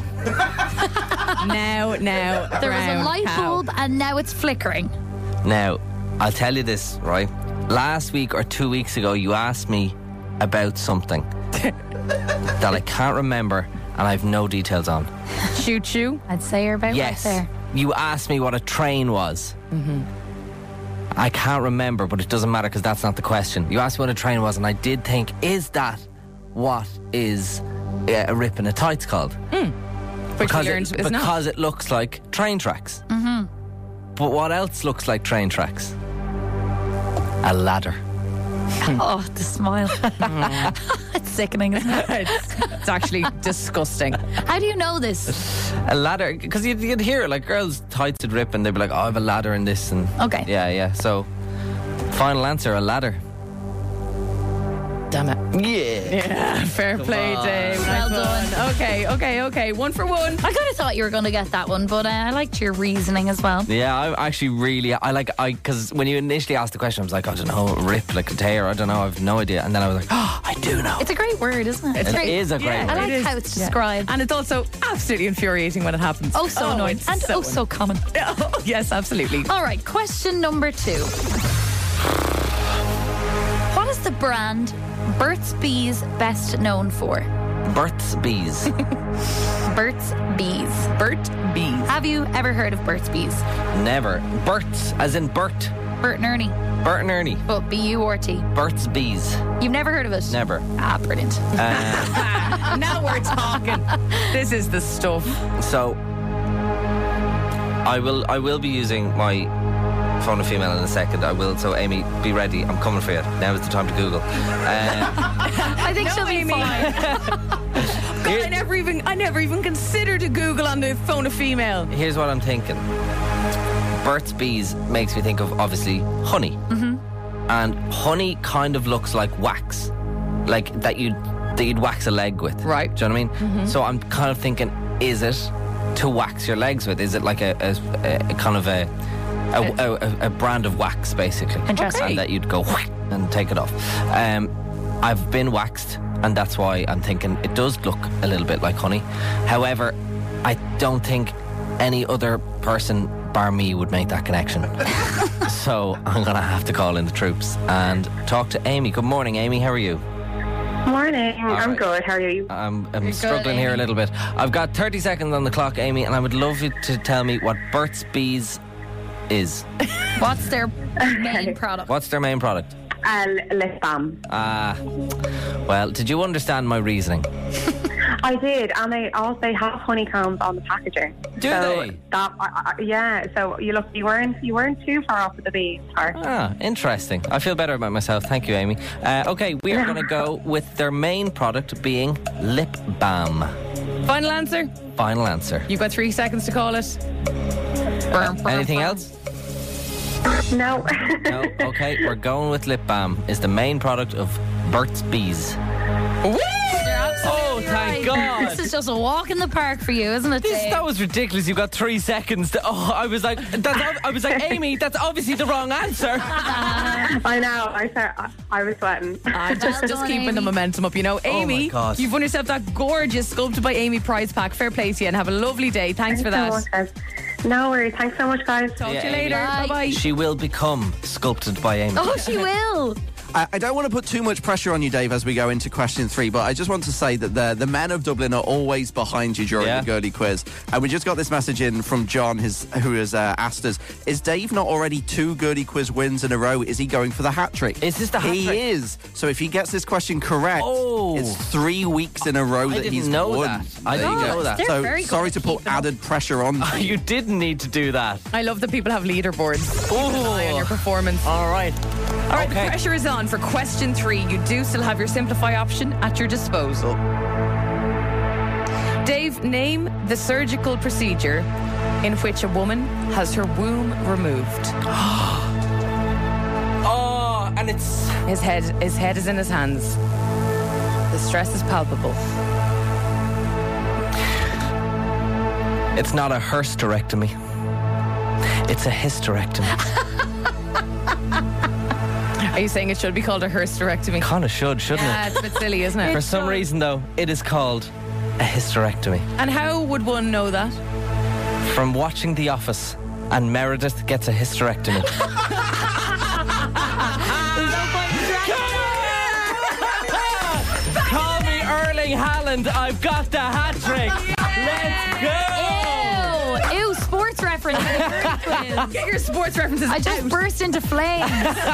Now. There was a light bulb and now it's flickering. Now, I'll tell you this, right? Last week or 2 weeks ago, you asked me about something that I can't remember and I have no details on. Choo-choo? I'd say you're about Yes. right there. You asked me what a train was. I can't remember, but it doesn't matter because that's not the question. You asked me what a train was, and I did think, is that what is a rip in a tights called? Which we learned is not. Because it looks like train tracks. But what else looks like train tracks? A ladder. Oh, the smile. It's sickening, isn't it? It's actually disgusting. How do you know this? A ladder, because you'd hear it, like girls' tights would rip and they'd be like, oh, I have a ladder in this. And Okay. Yeah. So, final answer, a ladder. Damn it. Yeah. Fair play, Dave. Well Nice one. Okay. 1 for 1. I kind of thought you were going to get that one, but I liked your reasoning as well. Yeah, I actually really, because when you initially asked the question, I was like, I don't know, rip, like a tear, I don't know, I have no idea. And then I was like, oh, I do know. It's a great word, isn't it? It is a great I word. like It is. how it's described. And it's also absolutely infuriating when it happens. Oh, so annoying. it's And so common. Oh, yes, absolutely. All right, question number 2. What is the brand Burt's Bees best known for? Burt's Bees. Burt's Bees. Bert Bees. Have you ever heard of Burt's Bees? Never. Burt's, as in Bert. Bert and Ernie. Bert and Ernie. But B-U-R-T. Burt's Bees. You've never heard of it? Never. Ah, brilliant. Now we're talking. This is the stuff. So, I will be using my phone a female in a second. I will. So, Amy, be ready. I'm coming for you. Now is the time to Google. I think she'll be fine. God, I never even considered a Google on the phone a female. Here's what I'm thinking. Burt's Bees makes me think of, obviously, honey. And honey kind of looks like wax. Like that you that you'd wax a leg with. Right. Do you know what I mean? So I'm kind of thinking, is it to wax your legs with? Is it like a kind of a brand of wax, basically? Interesting. And that you'd go and take it off. I've been waxed, and that's why I'm thinking it does look a little bit like honey. However, I don't think any other person bar me would make that connection. So I'm going to have to call in the troops and talk to Amy. Good morning, Amy. How are you? Morning. I'm good. How are you? I'm struggling here a little bit. I've got 30 seconds on the clock, Amy, and I would love you to tell me what Burt's Bees is. What's their main product? What's their main product? Lip balm. Well, did you understand my reasoning? I did, and they also have honeycombs on the packaging. Do they? Yeah. So you weren't too far off with the bees part. Interesting. I feel better about myself. Thank you, Amy. Okay, we are going to go with their main product being lip balm. Final answer? Final answer. You've got 3 seconds to call it. Anything else? No. No. Okay, we're going with lip balm. Is the main product of Burt's Bees. Woo! Oh, thank God. This is just a walk in the park for you, isn't it, Dave? That was ridiculous. You got 3 seconds to, I was like, Amy, that's obviously the wrong answer. I know. I was sweating. Just keeping the momentum up, you know. Amy, God. you've won yourself that gorgeous Sculpted by Amy prize pack. Fair play to you, and have a lovely day. Thanks for that. So much, guys. No worries. Thanks so much, guys. Talk to you later. Bye. Bye-bye. She will become Sculpted by Amy. Oh, she will. I don't want to put too much pressure on you, Dave, as we go into question 3, but I just want to say that the men of Dublin are always behind you during the girly quiz. And we just got this message in from John, who has asked us, is Dave not already 2 girly quiz wins in a row? Is he going for the hat trick? Is this the hat trick? He is. So if he gets this question correct, it's 3 weeks in a row that he's won. I didn't know that. So sorry to put added pressure on you. You didn't need to do that. I love that people have leaderboards. Oh, Keep an eye on your performance. All right. All right, the pressure is on for question 3. You do still have your simplify option at your disposal. Dave, name the surgical procedure in which a woman has her womb removed. Oh, and it's... His head is in his hands. The stress is palpable. It's not a hysterectomy. It's a hysterectomy. Are you saying it should be called a hysterectomy? Kind of should, shouldn't Yeah, it? it's a bit silly, isn't it? For some reason, though, it is called a hysterectomy. And how would one know that? From watching The Office, and Meredith gets a hysterectomy. Call me Erling Haaland. I've got the hat trick. Let's go. Ew, sports reference. Get your sports references I just burst into flames.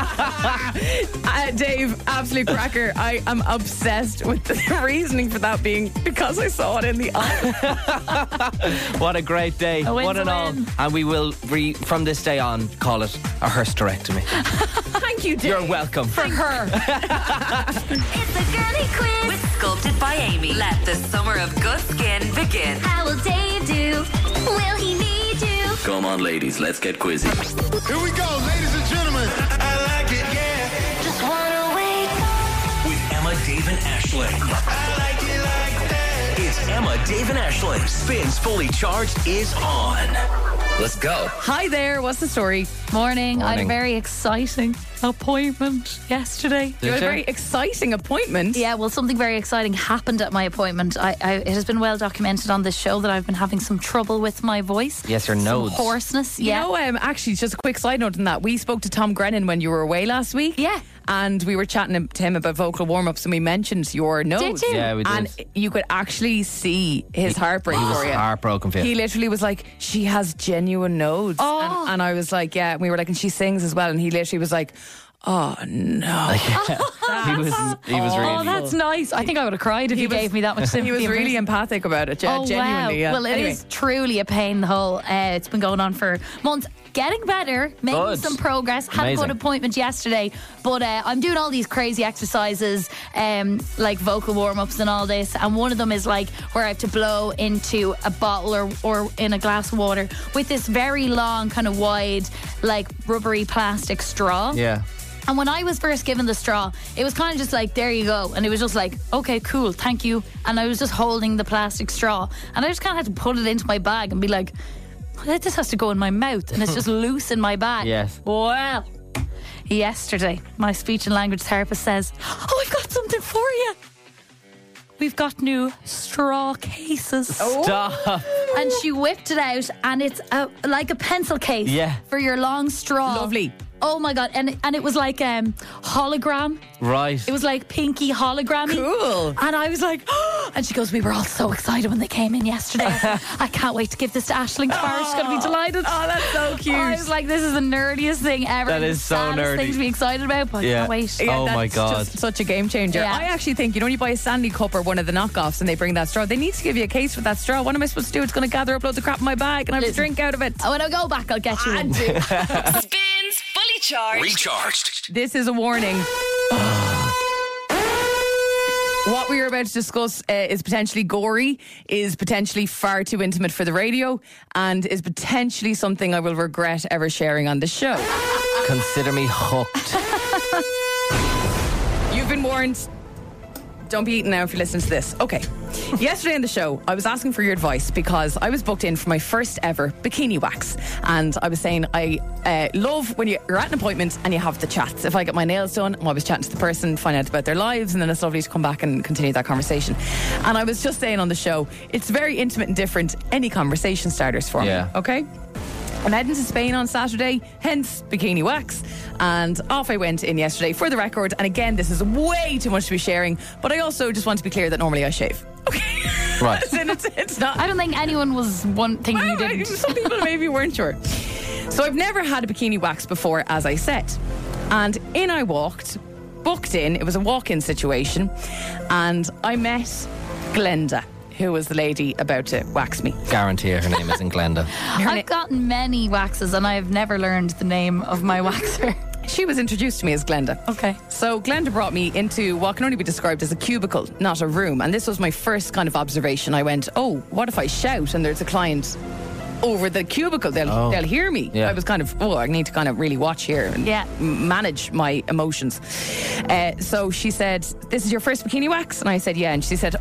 Dave, absolute cracker. I am obsessed with the reasoning for that being because I saw it in the eye. What a great day. A win's One and a all. win. And we will, from this day on, call it a hysterectomy. Thank you, Dave. You're welcome. For her. It's the girly quiz With Sculpted by Amy. Let the summer of good skin begin. How will Dave do? Will he need you? Come on, ladies, let's get quizzy. Here we go, ladies and gentlemen. I like it, yeah. Just wanna wake up. With Emma, Dave, and Ashling. I like it like that. It's Emma, Dave, and Ashling. Spins Fully Charged is on. Let's go. Hi there. What's the story? Morning. I had a Morning. very exciting appointment yesterday. You had a very exciting appointment. Yeah, well, something very exciting happened at my appointment. It has been well documented on this show that I've been having some trouble with my voice. Yes, your Some nodes. hoarseness. You know, actually, just a quick side note on that. We spoke to Tom Grennan when you were away last week. Yeah. And we were chatting to him about vocal warm-ups, and we mentioned your nodes. Did you? Yeah, we did. And you could actually see his heartbreak He was for you. heartbroken for you. He literally was like, she has genuine nodes. Oh. And I was like, yeah. And we were like, and she sings as well. And he literally was like, oh, no. He was really... Oh, that's nice. I think I would have cried if you gave me that much sympathy. He was in really person. empathic about it. Yeah, Oh, genuinely. wow. Yeah. Well, it Anyway. is truly a pain, the whole. It's been going on for months. Getting better, making Good. some progress. Had a Amazing. good appointment yesterday, but I'm doing all these crazy exercises, like vocal warm-ups and all this. And one of them is like where I have to blow into a bottle or in a glass of water with this very long, kind of wide, like rubbery plastic straw. Yeah. And when I was first given the straw, it was kind of just like, there you go. And it was just like, okay, cool, thank you. And I was just holding the plastic straw. And I just kind of had to put it into my bag and be like, this has to go in my mouth. And it's just loose in my bag. Yes. Well, yesterday, my speech and language therapist says, oh, I've got something for you. We've got new straw cases. Stop. And she whipped it out, and it's like a pencil case for your long straw. Lovely. Oh my God. And it was like hologram. Right. It was like pinky hologrammy. Cool. And I was like, oh. And she goes, we were all so excited when they came in yesterday. I can't wait to give this to Aisling tomorrow. She's going to be delighted. Oh, that's so cute. I was like, this is the nerdiest thing ever. That is so nerdy. Thing to be excited about, but I can't wait. Yeah, oh my that's God. just such a game changer. Yeah. I actually think, when you buy a Stanley Cup or one of the knockoffs and they bring that straw, they need to give you a case with that straw. What am I supposed to do? It's going to gather up loads of crap in my bag and I have to drink out of it. When I go back, I'll get you one. Spins Fully Charged. Recharged. This is a warning. What we are about to discuss is potentially gory, is potentially far too intimate for the radio, and is potentially something I will regret ever sharing on the show. Consider me hooked. You've been warned. Don't be eating now if you're listening to this. Okay. Yesterday on the show, I was asking for your advice because I was booked in for my first ever bikini wax. And I was saying I love when you're at an appointment and you have the chats. If I get my nails done, I'm always chatting to the person, find out about their lives, and then it's lovely to come back and continue that conversation. And I was just saying on the show, it's very intimate and different, any conversation starters for me. Okay? I'm heading to Spain on Saturday, hence bikini wax. And off I went in yesterday for the record. And again, this is way too much to be sharing, but I also just want to be clear that normally I shave. Okay. Right. It's not. I don't think anyone was one thing you didn't. Some people maybe weren't sure. So I've never had a bikini wax before, as I said. And in I walked, booked in. It was a walk-in situation. And I met Glenda, who was the lady about to wax me. Guarantee her name isn't Glenda. I've gotten many waxes and I've never learned the name of my waxer. She was introduced to me as Glenda. Okay. So Glenda brought me into what can only be described as a cubicle, not a room. And this was my first kind of observation. I went, oh, what if I shout and there's a client over the cubicle? They'll hear me. Yeah. I was kind of, I need to kind of really watch here and manage my emotions. So she said, this is your first bikini wax? And I said, yeah. And she said,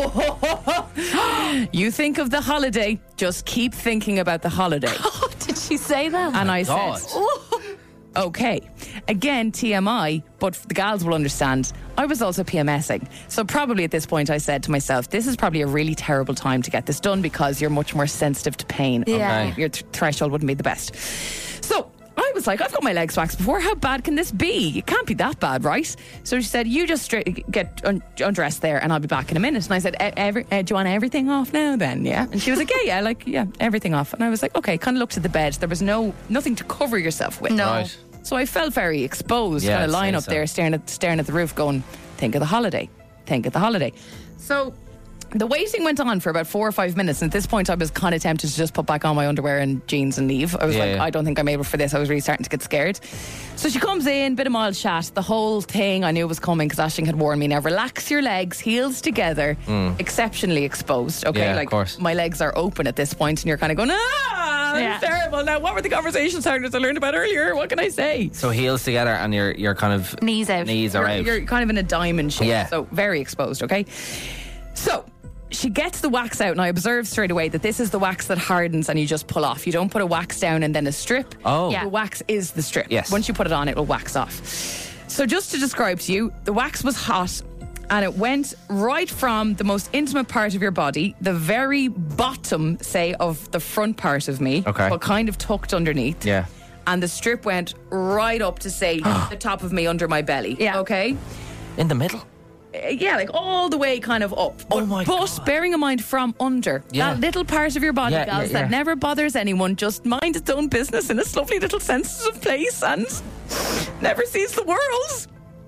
you think of the holiday, just keep thinking about the holiday. Did she say that? And I said, okay. Again, TMI, but the gals will understand. I was also PMSing. So probably at this point I said to myself, this is probably a really terrible time to get this done because you're much more sensitive to pain. Yeah. Your threshold wouldn't be the best. So I was like, I've got my legs waxed before. How bad can this be? It can't be that bad, right? So she said, you just get undressed there and I'll be back in a minute. And I said, do you want everything off now then? Yeah. And she was like, yeah, everything off. And I was like, okay, kind of looked at the bed. There was nothing to cover yourself with. No. Right. So I felt very exposed, kind of lying up there, staring at the roof, going, think of the holiday. So the waiting went on for about 4 or 5 minutes. And at this point, I was kind of tempted to just put back on my underwear and jeans and leave. I was I don't think I'm able for this. I was really starting to get scared. So she comes in, bit of mild chat. The whole thing I knew was coming because Aisling had warned me. Now relax your legs, heels together, exceptionally exposed. Okay, of course. My legs are open at this point, and you're kind of going, it's terrible. Now, what were the conversation starters I learned about earlier? What can I say? So heels together and you're kind of knees out. Knees are out. You're kind of in a diamond shape, so very exposed. Okay, so she gets the wax out, and I observe straight away that this is the wax that hardens and you just pull off. You don't put a wax down and then a strip. Oh. The wax is the strip. Yes. Once you put it on, it will wax off. So just to describe to you, the wax was hot and it went right from the most intimate part of your body, the very bottom, say, of the front part of me, but kind of tucked underneath. Yeah. And the strip went right up to, say, the top of me under my belly. Yeah. Okay? In the middle? Yeah, like all the way kind of up. Oh my God. But bearing in mind from under, that little part of your body, gals, that never bothers anyone, just mind its own business in this lovely little sensitive place and never sees the world.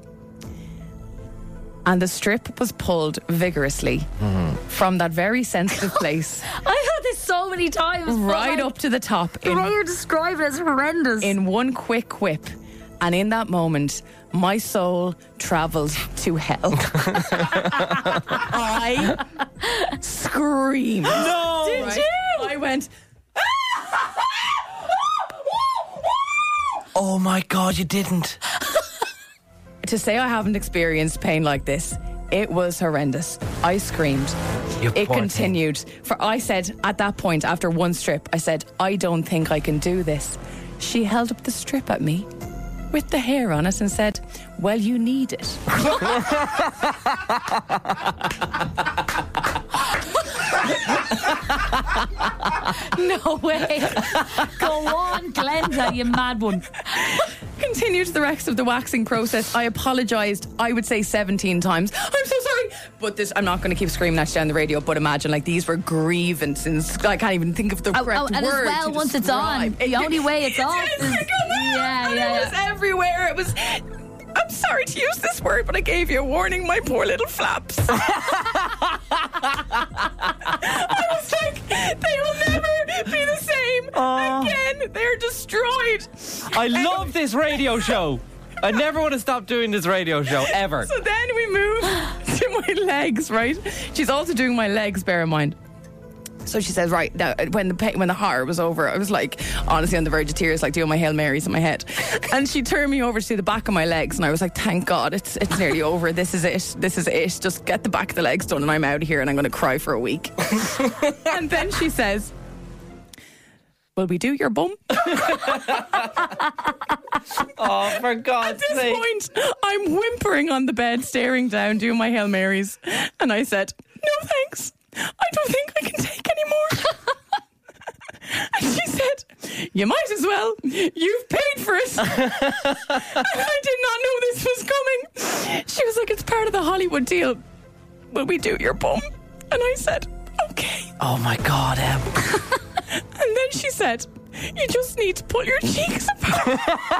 And the strip was pulled vigorously from that very sensitive place. I've had this so many times. Right up to the top. The way you're describing it is horrendous. In one quick whip. And in that moment, my soul travelled to hell. I screamed. No! Did you? I went... Oh my God, you didn't. to say I haven't experienced pain like this, it was horrendous. I screamed. It continued. I said at that point, after one strip, I said, I don't think I can do this. She held up the strip at me with the hair on it and said, well, you need it. No way. Go on, Glenda, you mad one. Continued the rest of the waxing process. I apologised, I would say 17 times. I'm so sorry. But this, I'm not going to keep screaming at you on the radio, but imagine, like, these were grievances. I can't even think of the correct word. And as well, once it's on, the only way it's off is... It was everywhere. It was... I'm sorry to use this word, but I gave you a warning, my poor little flaps. I was like, they will never be the same again. They're destroyed. I love this radio show. I never want to stop doing this radio show, ever. So then we move to my legs, right? She's also doing my legs, bear in mind. So she says, right, now, when the horror was over, I was like, honestly, on the verge of tears, like doing my Hail Marys in my head. And she turned me over to see the back of my legs, and I was like, thank God, it's nearly over. This is it. Just get the back of the legs done, and I'm out of here, and I'm going to cry for a week. And then she says, will we do your bum? Oh, for God's sake. At this point, I'm whimpering on the bed, staring down, doing my Hail Marys. And I said, no thanks. I don't think I can take any more. And she said, you might as well. You've paid for it. And I did not know this was coming. She was like, it's part of the Hollywood deal. Will we do your bum? And I said, okay. Oh my God, Em. And then she said, you just need to pull your cheeks apart.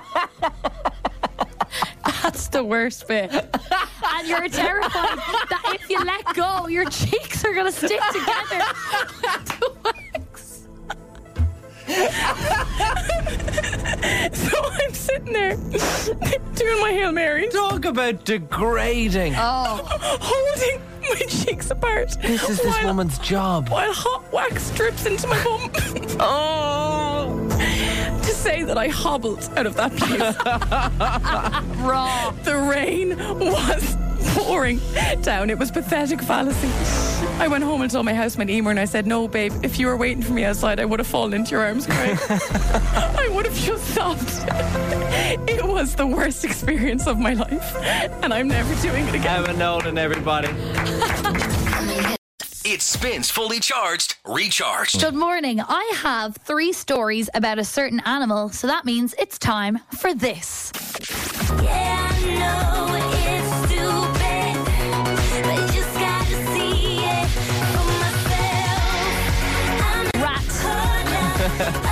That's the worst bit. And you're terrified that if you let go, your cheeks are going to stick together. So I'm sitting there doing my Hail Mary. Talk about degrading. Holding my cheeks apart. This is this woman's job. While hot wax drips into my bum. To say that I hobbled out of that place. Raw. The rain was pouring down. It was pathetic fallacy. I went home and told my housemate Emer, and I said, no, babe, if you were waiting for me outside, I would have fallen into your arms crying. I would have just stopped. It was the worst experience of my life, and I'm never doing it again. Emma Nolan, everybody. It spins fully charged, recharged. Good morning. I have 3 stories about a certain animal, so that means it's time for this. Yeah, I know it's stupid, but you just gotta see it for myself.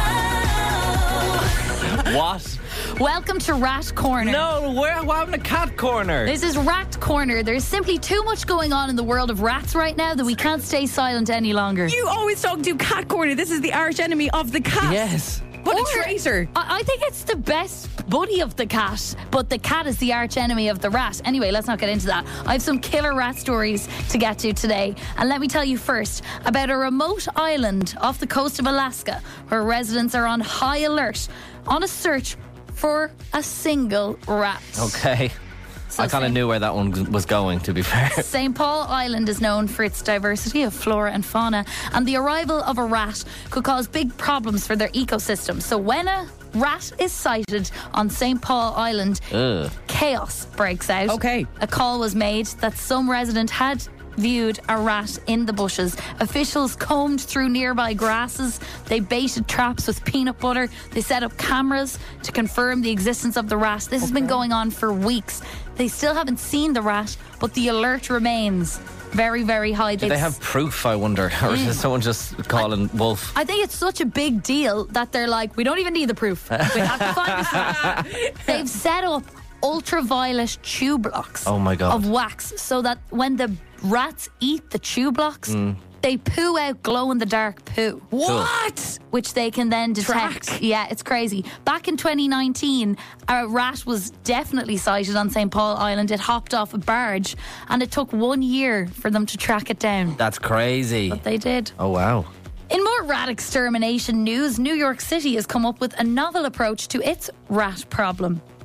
Rat. What? Welcome to Rat Corner. No, we're having a cat corner. This is Rat Corner. There's simply too much going on in the world of rats right now that we can't stay silent any longer. You always talk to Cat Corner. This is the arch enemy of the cat. Yes. What a traitor. I think it's the best buddy of the cat, but the cat is the arch enemy of the rat. Anyway, let's not get into that. I have some killer rat stories to get to today. And let me tell you first about a remote island off the coast of Alaska where residents are on high alert on a search for a single rat. Okay. So I kind of knew where that one was going, to be fair. St. Paul Island is known for its diversity of flora and fauna, and the arrival of a rat could cause big problems for their ecosystem. So when a rat is sighted on St. Paul Island, chaos breaks out. Okay. A call was made that some resident had viewed a rat in the bushes. Officials combed through nearby grasses. They baited traps with peanut butter. They set up cameras to confirm the existence of the rat. This has been going on for weeks. They still haven't seen the rat, but the alert remains very, very high. Do they have proof, I wonder? Or is someone just calling wolf? I think it's such a big deal that they're like, we don't even need the proof. We have to find this rat. They've set up ultraviolet chew blocks Oh my God. of wax so that when the rats eat the chew blocks, they poo out glow-in-the-dark poo. What? Which they can then detect. Track. Yeah, it's crazy. Back in 2019, a rat was definitely sighted on St. Paul Island. It hopped off a barge, and it took 1 year for them to track it down. That's crazy. But they did. Oh, wow. In more rat extermination news, New York City has come up with a novel approach to its rat problem.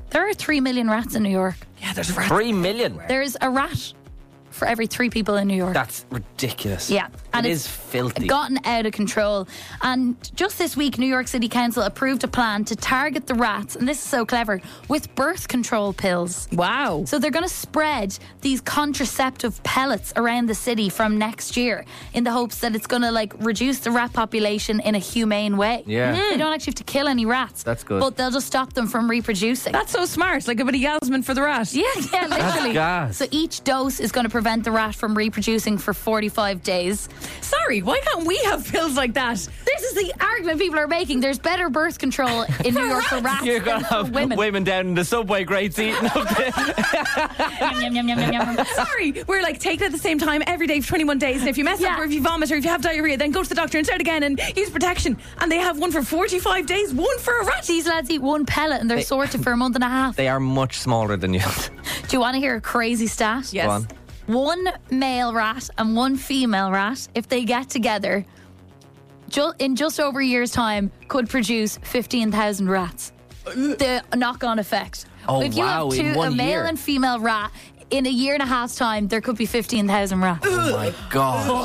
There are 3 million rats in New York. Yeah, there's rats. 3 million? There's a rat for every 3 people in New York. That's ridiculous. Yeah. And it it's is filthy. gotten out of control. And just this week, New York City Council approved a plan to target the rats, and this is so clever, with birth control pills. Wow. So they're going to spread these contraceptive pellets around the city from next year in the hopes that it's going to like reduce the rat population in a humane way. Yeah. They don't actually have to kill any rats. That's good. But they'll just stop them from reproducing. That's so smart. Like a bit of Yasmin for the rat. Yeah, literally. gas. So each dose is going to prevent the rat from reproducing for 45 days. Sorry, why can't we have pills like that? This is the argument people are making. There's better birth control in New York for rats You're than going to for have women. down in the subway grates eating up there. Yum, yum, yum, yum, yum. Sorry, we're like taking it at the same time every day for 21 days. And if you mess up or if you vomit or if you have diarrhea, then go to the doctor and start again and use protection. And they have one for 45 days, one for a rat. These lads eat one pellet and they're sorted for a month and a half. They are much smaller than you. Do you want to hear a crazy stat? Yes. Go on. One male rat and one female rat, if they get together, in just over a year's time, could produce 15,000 rats. The knock-on effect. Oh, if you wow, have in one a male year. and female rat, in a year and a half's time, there could be 15,000 rats. Oh my God.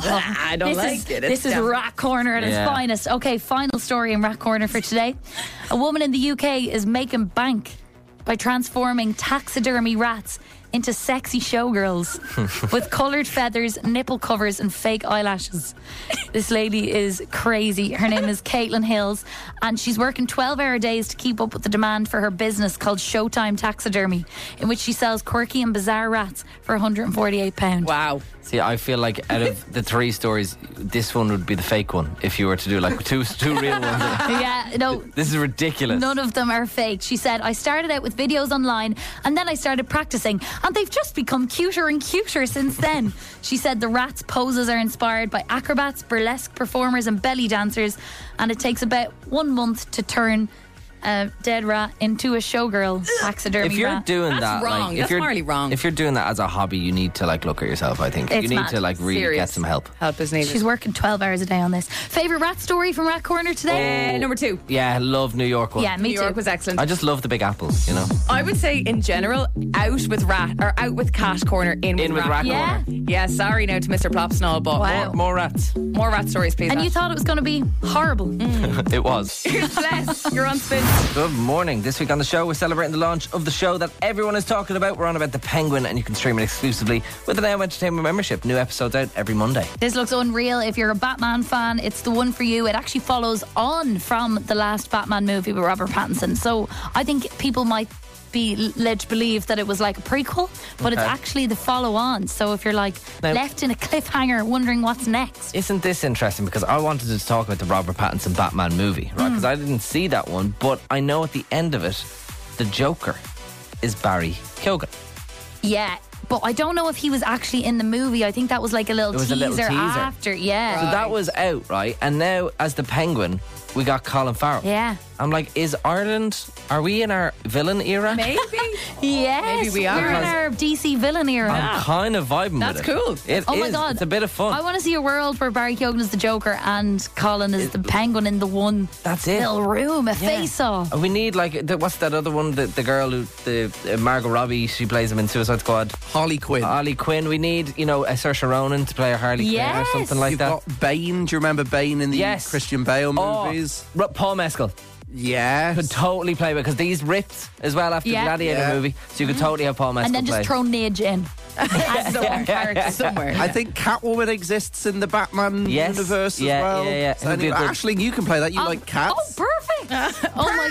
I don't This is Rat Corner at its finest. Okay, final story in Rat Corner for today. A woman in the UK is making bank by transforming taxidermy rats into sexy showgirls with coloured feathers, nipple covers and fake eyelashes. This lady is crazy. Her name is Caitlin Hills and she's working 12-hour days to keep up with the demand for her business called Showtime Taxidermy, in which she sells quirky and bizarre rats for £148. Wow. See, I feel like out of the 3 stories, this one would be the fake one if you were to do like two real ones. Yeah, no. This is ridiculous. None of them are fake. She said, I started out with videos online and then I started practicing and they've just become cuter and cuter since then. She said the rats' poses are inspired by acrobats, burlesque performers and belly dancers, and it takes about 1 month to turn a dead rat into a showgirl taxidermy If you're rat. doing That's that, wrong. like, That's morally wrong. If you're doing that as a hobby, you need to like look at yourself. I think It's you need mad. to like really Serious. get some help. Help is needed. She's working 12 hours a day on this. Favourite rat story from Rat Corner today? Number 2. Yeah, love New York one. Yeah, me New York too. was excellent. I just love the big apples. You know. I would say in general, out with rat or out with cat corner, in with rat Yeah. corner. Yeah, sorry now to Mr. Plopsnall, but Wow. More rats. more rat stories, please. And you Ash. thought it was going to be horrible. It was. Bless. You're on spin. Good morning. This week on the show, we're celebrating the launch of the show that everyone is talking about. We're on about The Penguin, and you can stream it exclusively with the Now Entertainment membership. New episodes out every Monday. This looks unreal. If you're a Batman fan, it's the one for you. It actually follows on from the last Batman movie with Robert Pattinson. So I think people might be led to believe that it was like a prequel, but it's Okay. actually the follow-on. So if you're like Now- left in a cliffhanger wondering what's next. Isn't this interesting? Because I wanted to talk about the Robert Pattinson Batman movie, right? Because I didn't see that one, but I know at the end of it, the Joker is Barry Keoghan. Yeah, but I don't know if he was actually in the movie. I think that was like a little, It was a teaser, little teaser. after. Yeah. So that was out, right? And now, as the Penguin, we got Colin Farrell. Yeah. I'm like, is Ireland, are we in our villain era? Maybe. Yes, Maybe we are. we're in Because our DC villain era. I'm kind of vibing That's with it. cool. It Oh my is. God. It's a bit of fun. I want to see a world where Barry Keoghan is the Joker and Colin is the Penguin in the one That's it. little room, a face-off. We need like what's that other one? The girl who the Margot Robbie, she plays him in Suicide Squad. Harley Quinn. Harley Quinn. We need a Saoirse Ronan to play a Harley Quinn or Yes. something like You've that. got Bane. Do you remember Bane in the Yes. Christian Bale movies? Paul Mescal Yes. could totally play it because he's ripped as well after Yeah. the Gladiator Yeah. movie, so you could totally have Paul Mescal And then play. just throw Nidge in. As some character somewhere. I think Catwoman exists in the Batman Yes. universe Yeah, as well. yeah, yeah. So It'd be a anyway, good- Aisling, you can play that. You like cats. Oh, perfect. Oh my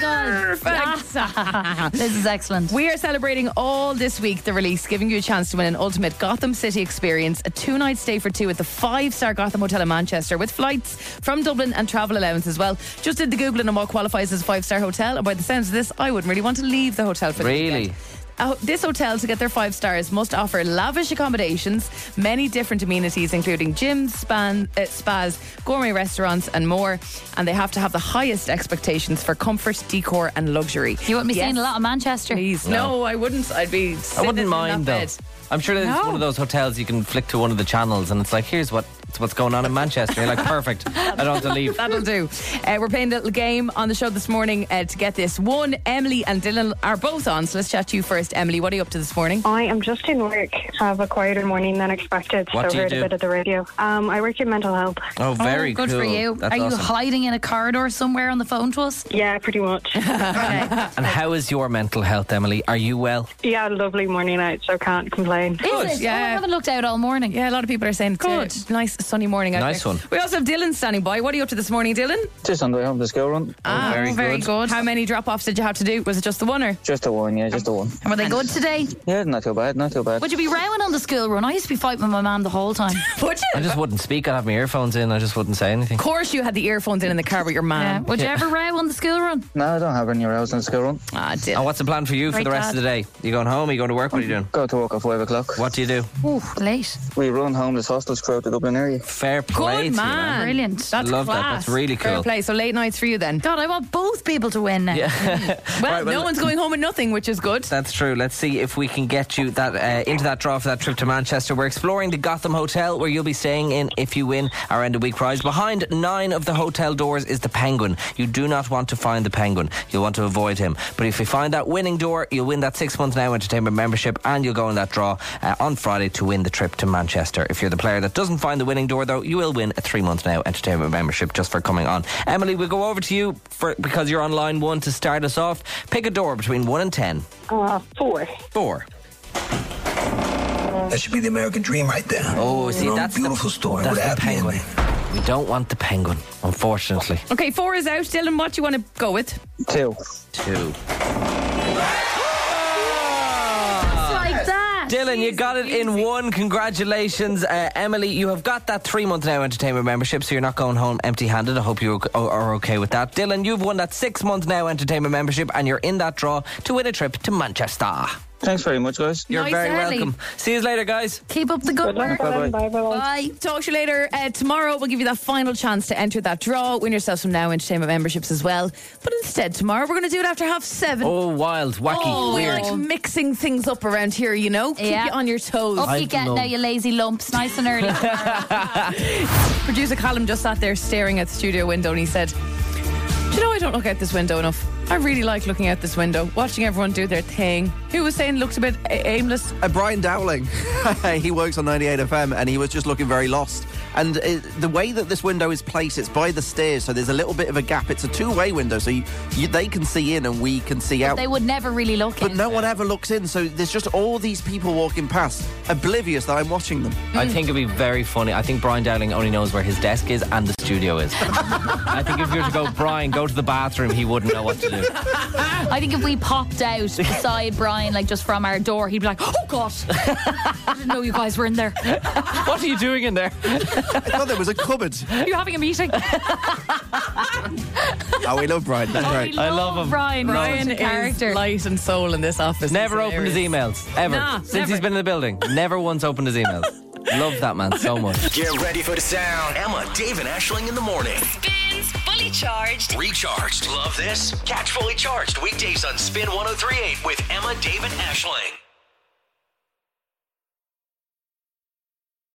God. This is excellent. We are celebrating all this week the release, giving you a chance to win an ultimate Gotham City experience, a 2-night stay for 2 at the 5-star Gotham Hotel in Manchester with flights from Dublin and travel allowance as well. Just did the Googling on what qualifies as a 5-star hotel, and by the sounds of this, I wouldn't really want to leave the hotel for the Really? weekend. This hotel, to get their 5 stars, must offer lavish accommodations, many different amenities, including gyms, spas, gourmet restaurants, and more. And they have to have the highest expectations for comfort, decor, and luxury. You wouldn't be Yes. seeing a lot of Manchester. Please, no, I wouldn't. I'd be. I sitting wouldn't in mind that though. bed. I'm sure that it's No. one of those hotels you can flick to one of the channels and it's like, here's what It's what's going on in Manchester. You're like, perfect. I don't have to leave. That'll do. We're playing a little game on the show this morning to get this. One, Emily and Dylan are both on, so let's chat to you first. Emily, what are you up to this morning? I am just in work. I have a quieter morning than expected, What do you heard do? a bit of the radio. I work in mental health. Oh, very good cool. for you. That's Are you awesome. hiding in a corridor somewhere on the phone to us? Yeah, pretty much. And how is your mental health, Emily? Are you well? Yeah, lovely morning out, so can't complain. Is it? Yeah. Oh, I haven't looked out all morning. Yeah, a lot of people are saying it's a nice sunny morning out Nice there. one. We also have Dylan standing by. What are you up to this morning, Dylan? Just on the way home to school run. very good. How many drop-offs did you have to do? Was it just the one or? Just the one, yeah, just the one. And were they good today? Yeah, not too bad, not too bad. Would you be rowing on the school run? I used to be fighting with my mum the whole time. Would you? I just wouldn't speak. I'd have my earphones in. I just wouldn't say anything. Of course you had the earphones in the car with your Yeah. man. Would you ever row on the school run? No, I don't have any rows on the school run. Dylan. And what's the plan for you for Great the rest dad. of the day? You going home? Are you going to work? What are you doing? Go to work at 5 o'clock. What do you do? Ooh, late. We run homeless hostels throughout the Dublin area. Fair play to Good you, man. Brilliant. That's Love that. class. That's really Fair cool. play. So late nights for you then. God, I want both people to win now. Well, Right, no one's going home with nothing, which is good. That's true. Let's see if we can get you that into that draw for that trip to Manchester. We're exploring the Gotham Hotel, where you'll be staying in if you win our end of week prize. Behind 9 of the hotel doors is the Penguin. You do not want to find the Penguin. You'll want to avoid him. But if you find that winning door, you'll win that 6 month Now Entertainment membership, and you'll go in that draw on Friday to win the trip to Manchester. If you're the player that doesn't find the winning door, though, you will win a 3 month Now Entertainment membership just for coming on. Emily, we'll go over to you because you're on line 1 to start us off. Pick a door between 1 and 10. 4. 4. That should be the American dream right there. Oh, see, that's beautiful story. That's with a the happy Penguin. ending. We don't want the Penguin, unfortunately. Okay, 4 is out. Dylan, what do you want to go with? 2. 2. Like that. Dylan, you got it in 1. Congratulations. Emily, you have got that 3 month Now Entertainment membership, so you're not going home empty handed. I hope you are okay with that. Dylan, you've won that 6 month Now Entertainment membership, and you're in that draw to win a trip to Manchester. Thanks very much, guys. You're Nice very early. welcome. See you later, guys. Keep up the good work. Bye-bye. Bye. Talk to you later. Tomorrow we'll give you that final chance to enter that draw. Win yourself some Now Entertainment memberships as well. But instead, tomorrow we're going to do it after 7:30. Oh, wild, wacky, We weird. like mixing things up around here, you know? Keep Yeah. you on your toes. Up you get now, you lazy lumps. Nice and early. Producer Callum just sat there staring at the studio window and he said, "Do you know, I don't look out this window enough. I really like looking out this window, watching everyone do their thing." Who was saying it looks a bit aimless? Brian Dowling. He works on 98 FM and he was just looking very lost. And the way that this window is placed, it's by the stairs, so there's a little bit of a gap. It's a two-way window, so they can see in and we can see out. They would never really look in. But no one ever looks in, so there's just all these people walking past, oblivious that I'm watching them. I think it'd be very funny. I think Brian Dowling only knows where his desk is and the studio is. I think if you were to go, Brian, go to the bathroom, he wouldn't know what to do. I think if we popped out beside Brian, like just from our door, he'd be like, "Oh God, I didn't know you guys were in there. What are you doing in there?" I thought there was a cupboard. Are you having a meeting?" Oh, we love Brian. That's right. I love him. Brian. Brian Such a character. is light and soul in this office. Never It's opened his hilarious. emails, ever. Nah, Since never. he's been in the building. Never once opened his emails. Love that man so much. Get ready for the sound. Emma, Dave, and Ashling in the morning. Spins Fully Charged. Recharged. Love this? Catch Fully Charged weekdays on Spin 103.8 with Emma, Dave, and Ashling.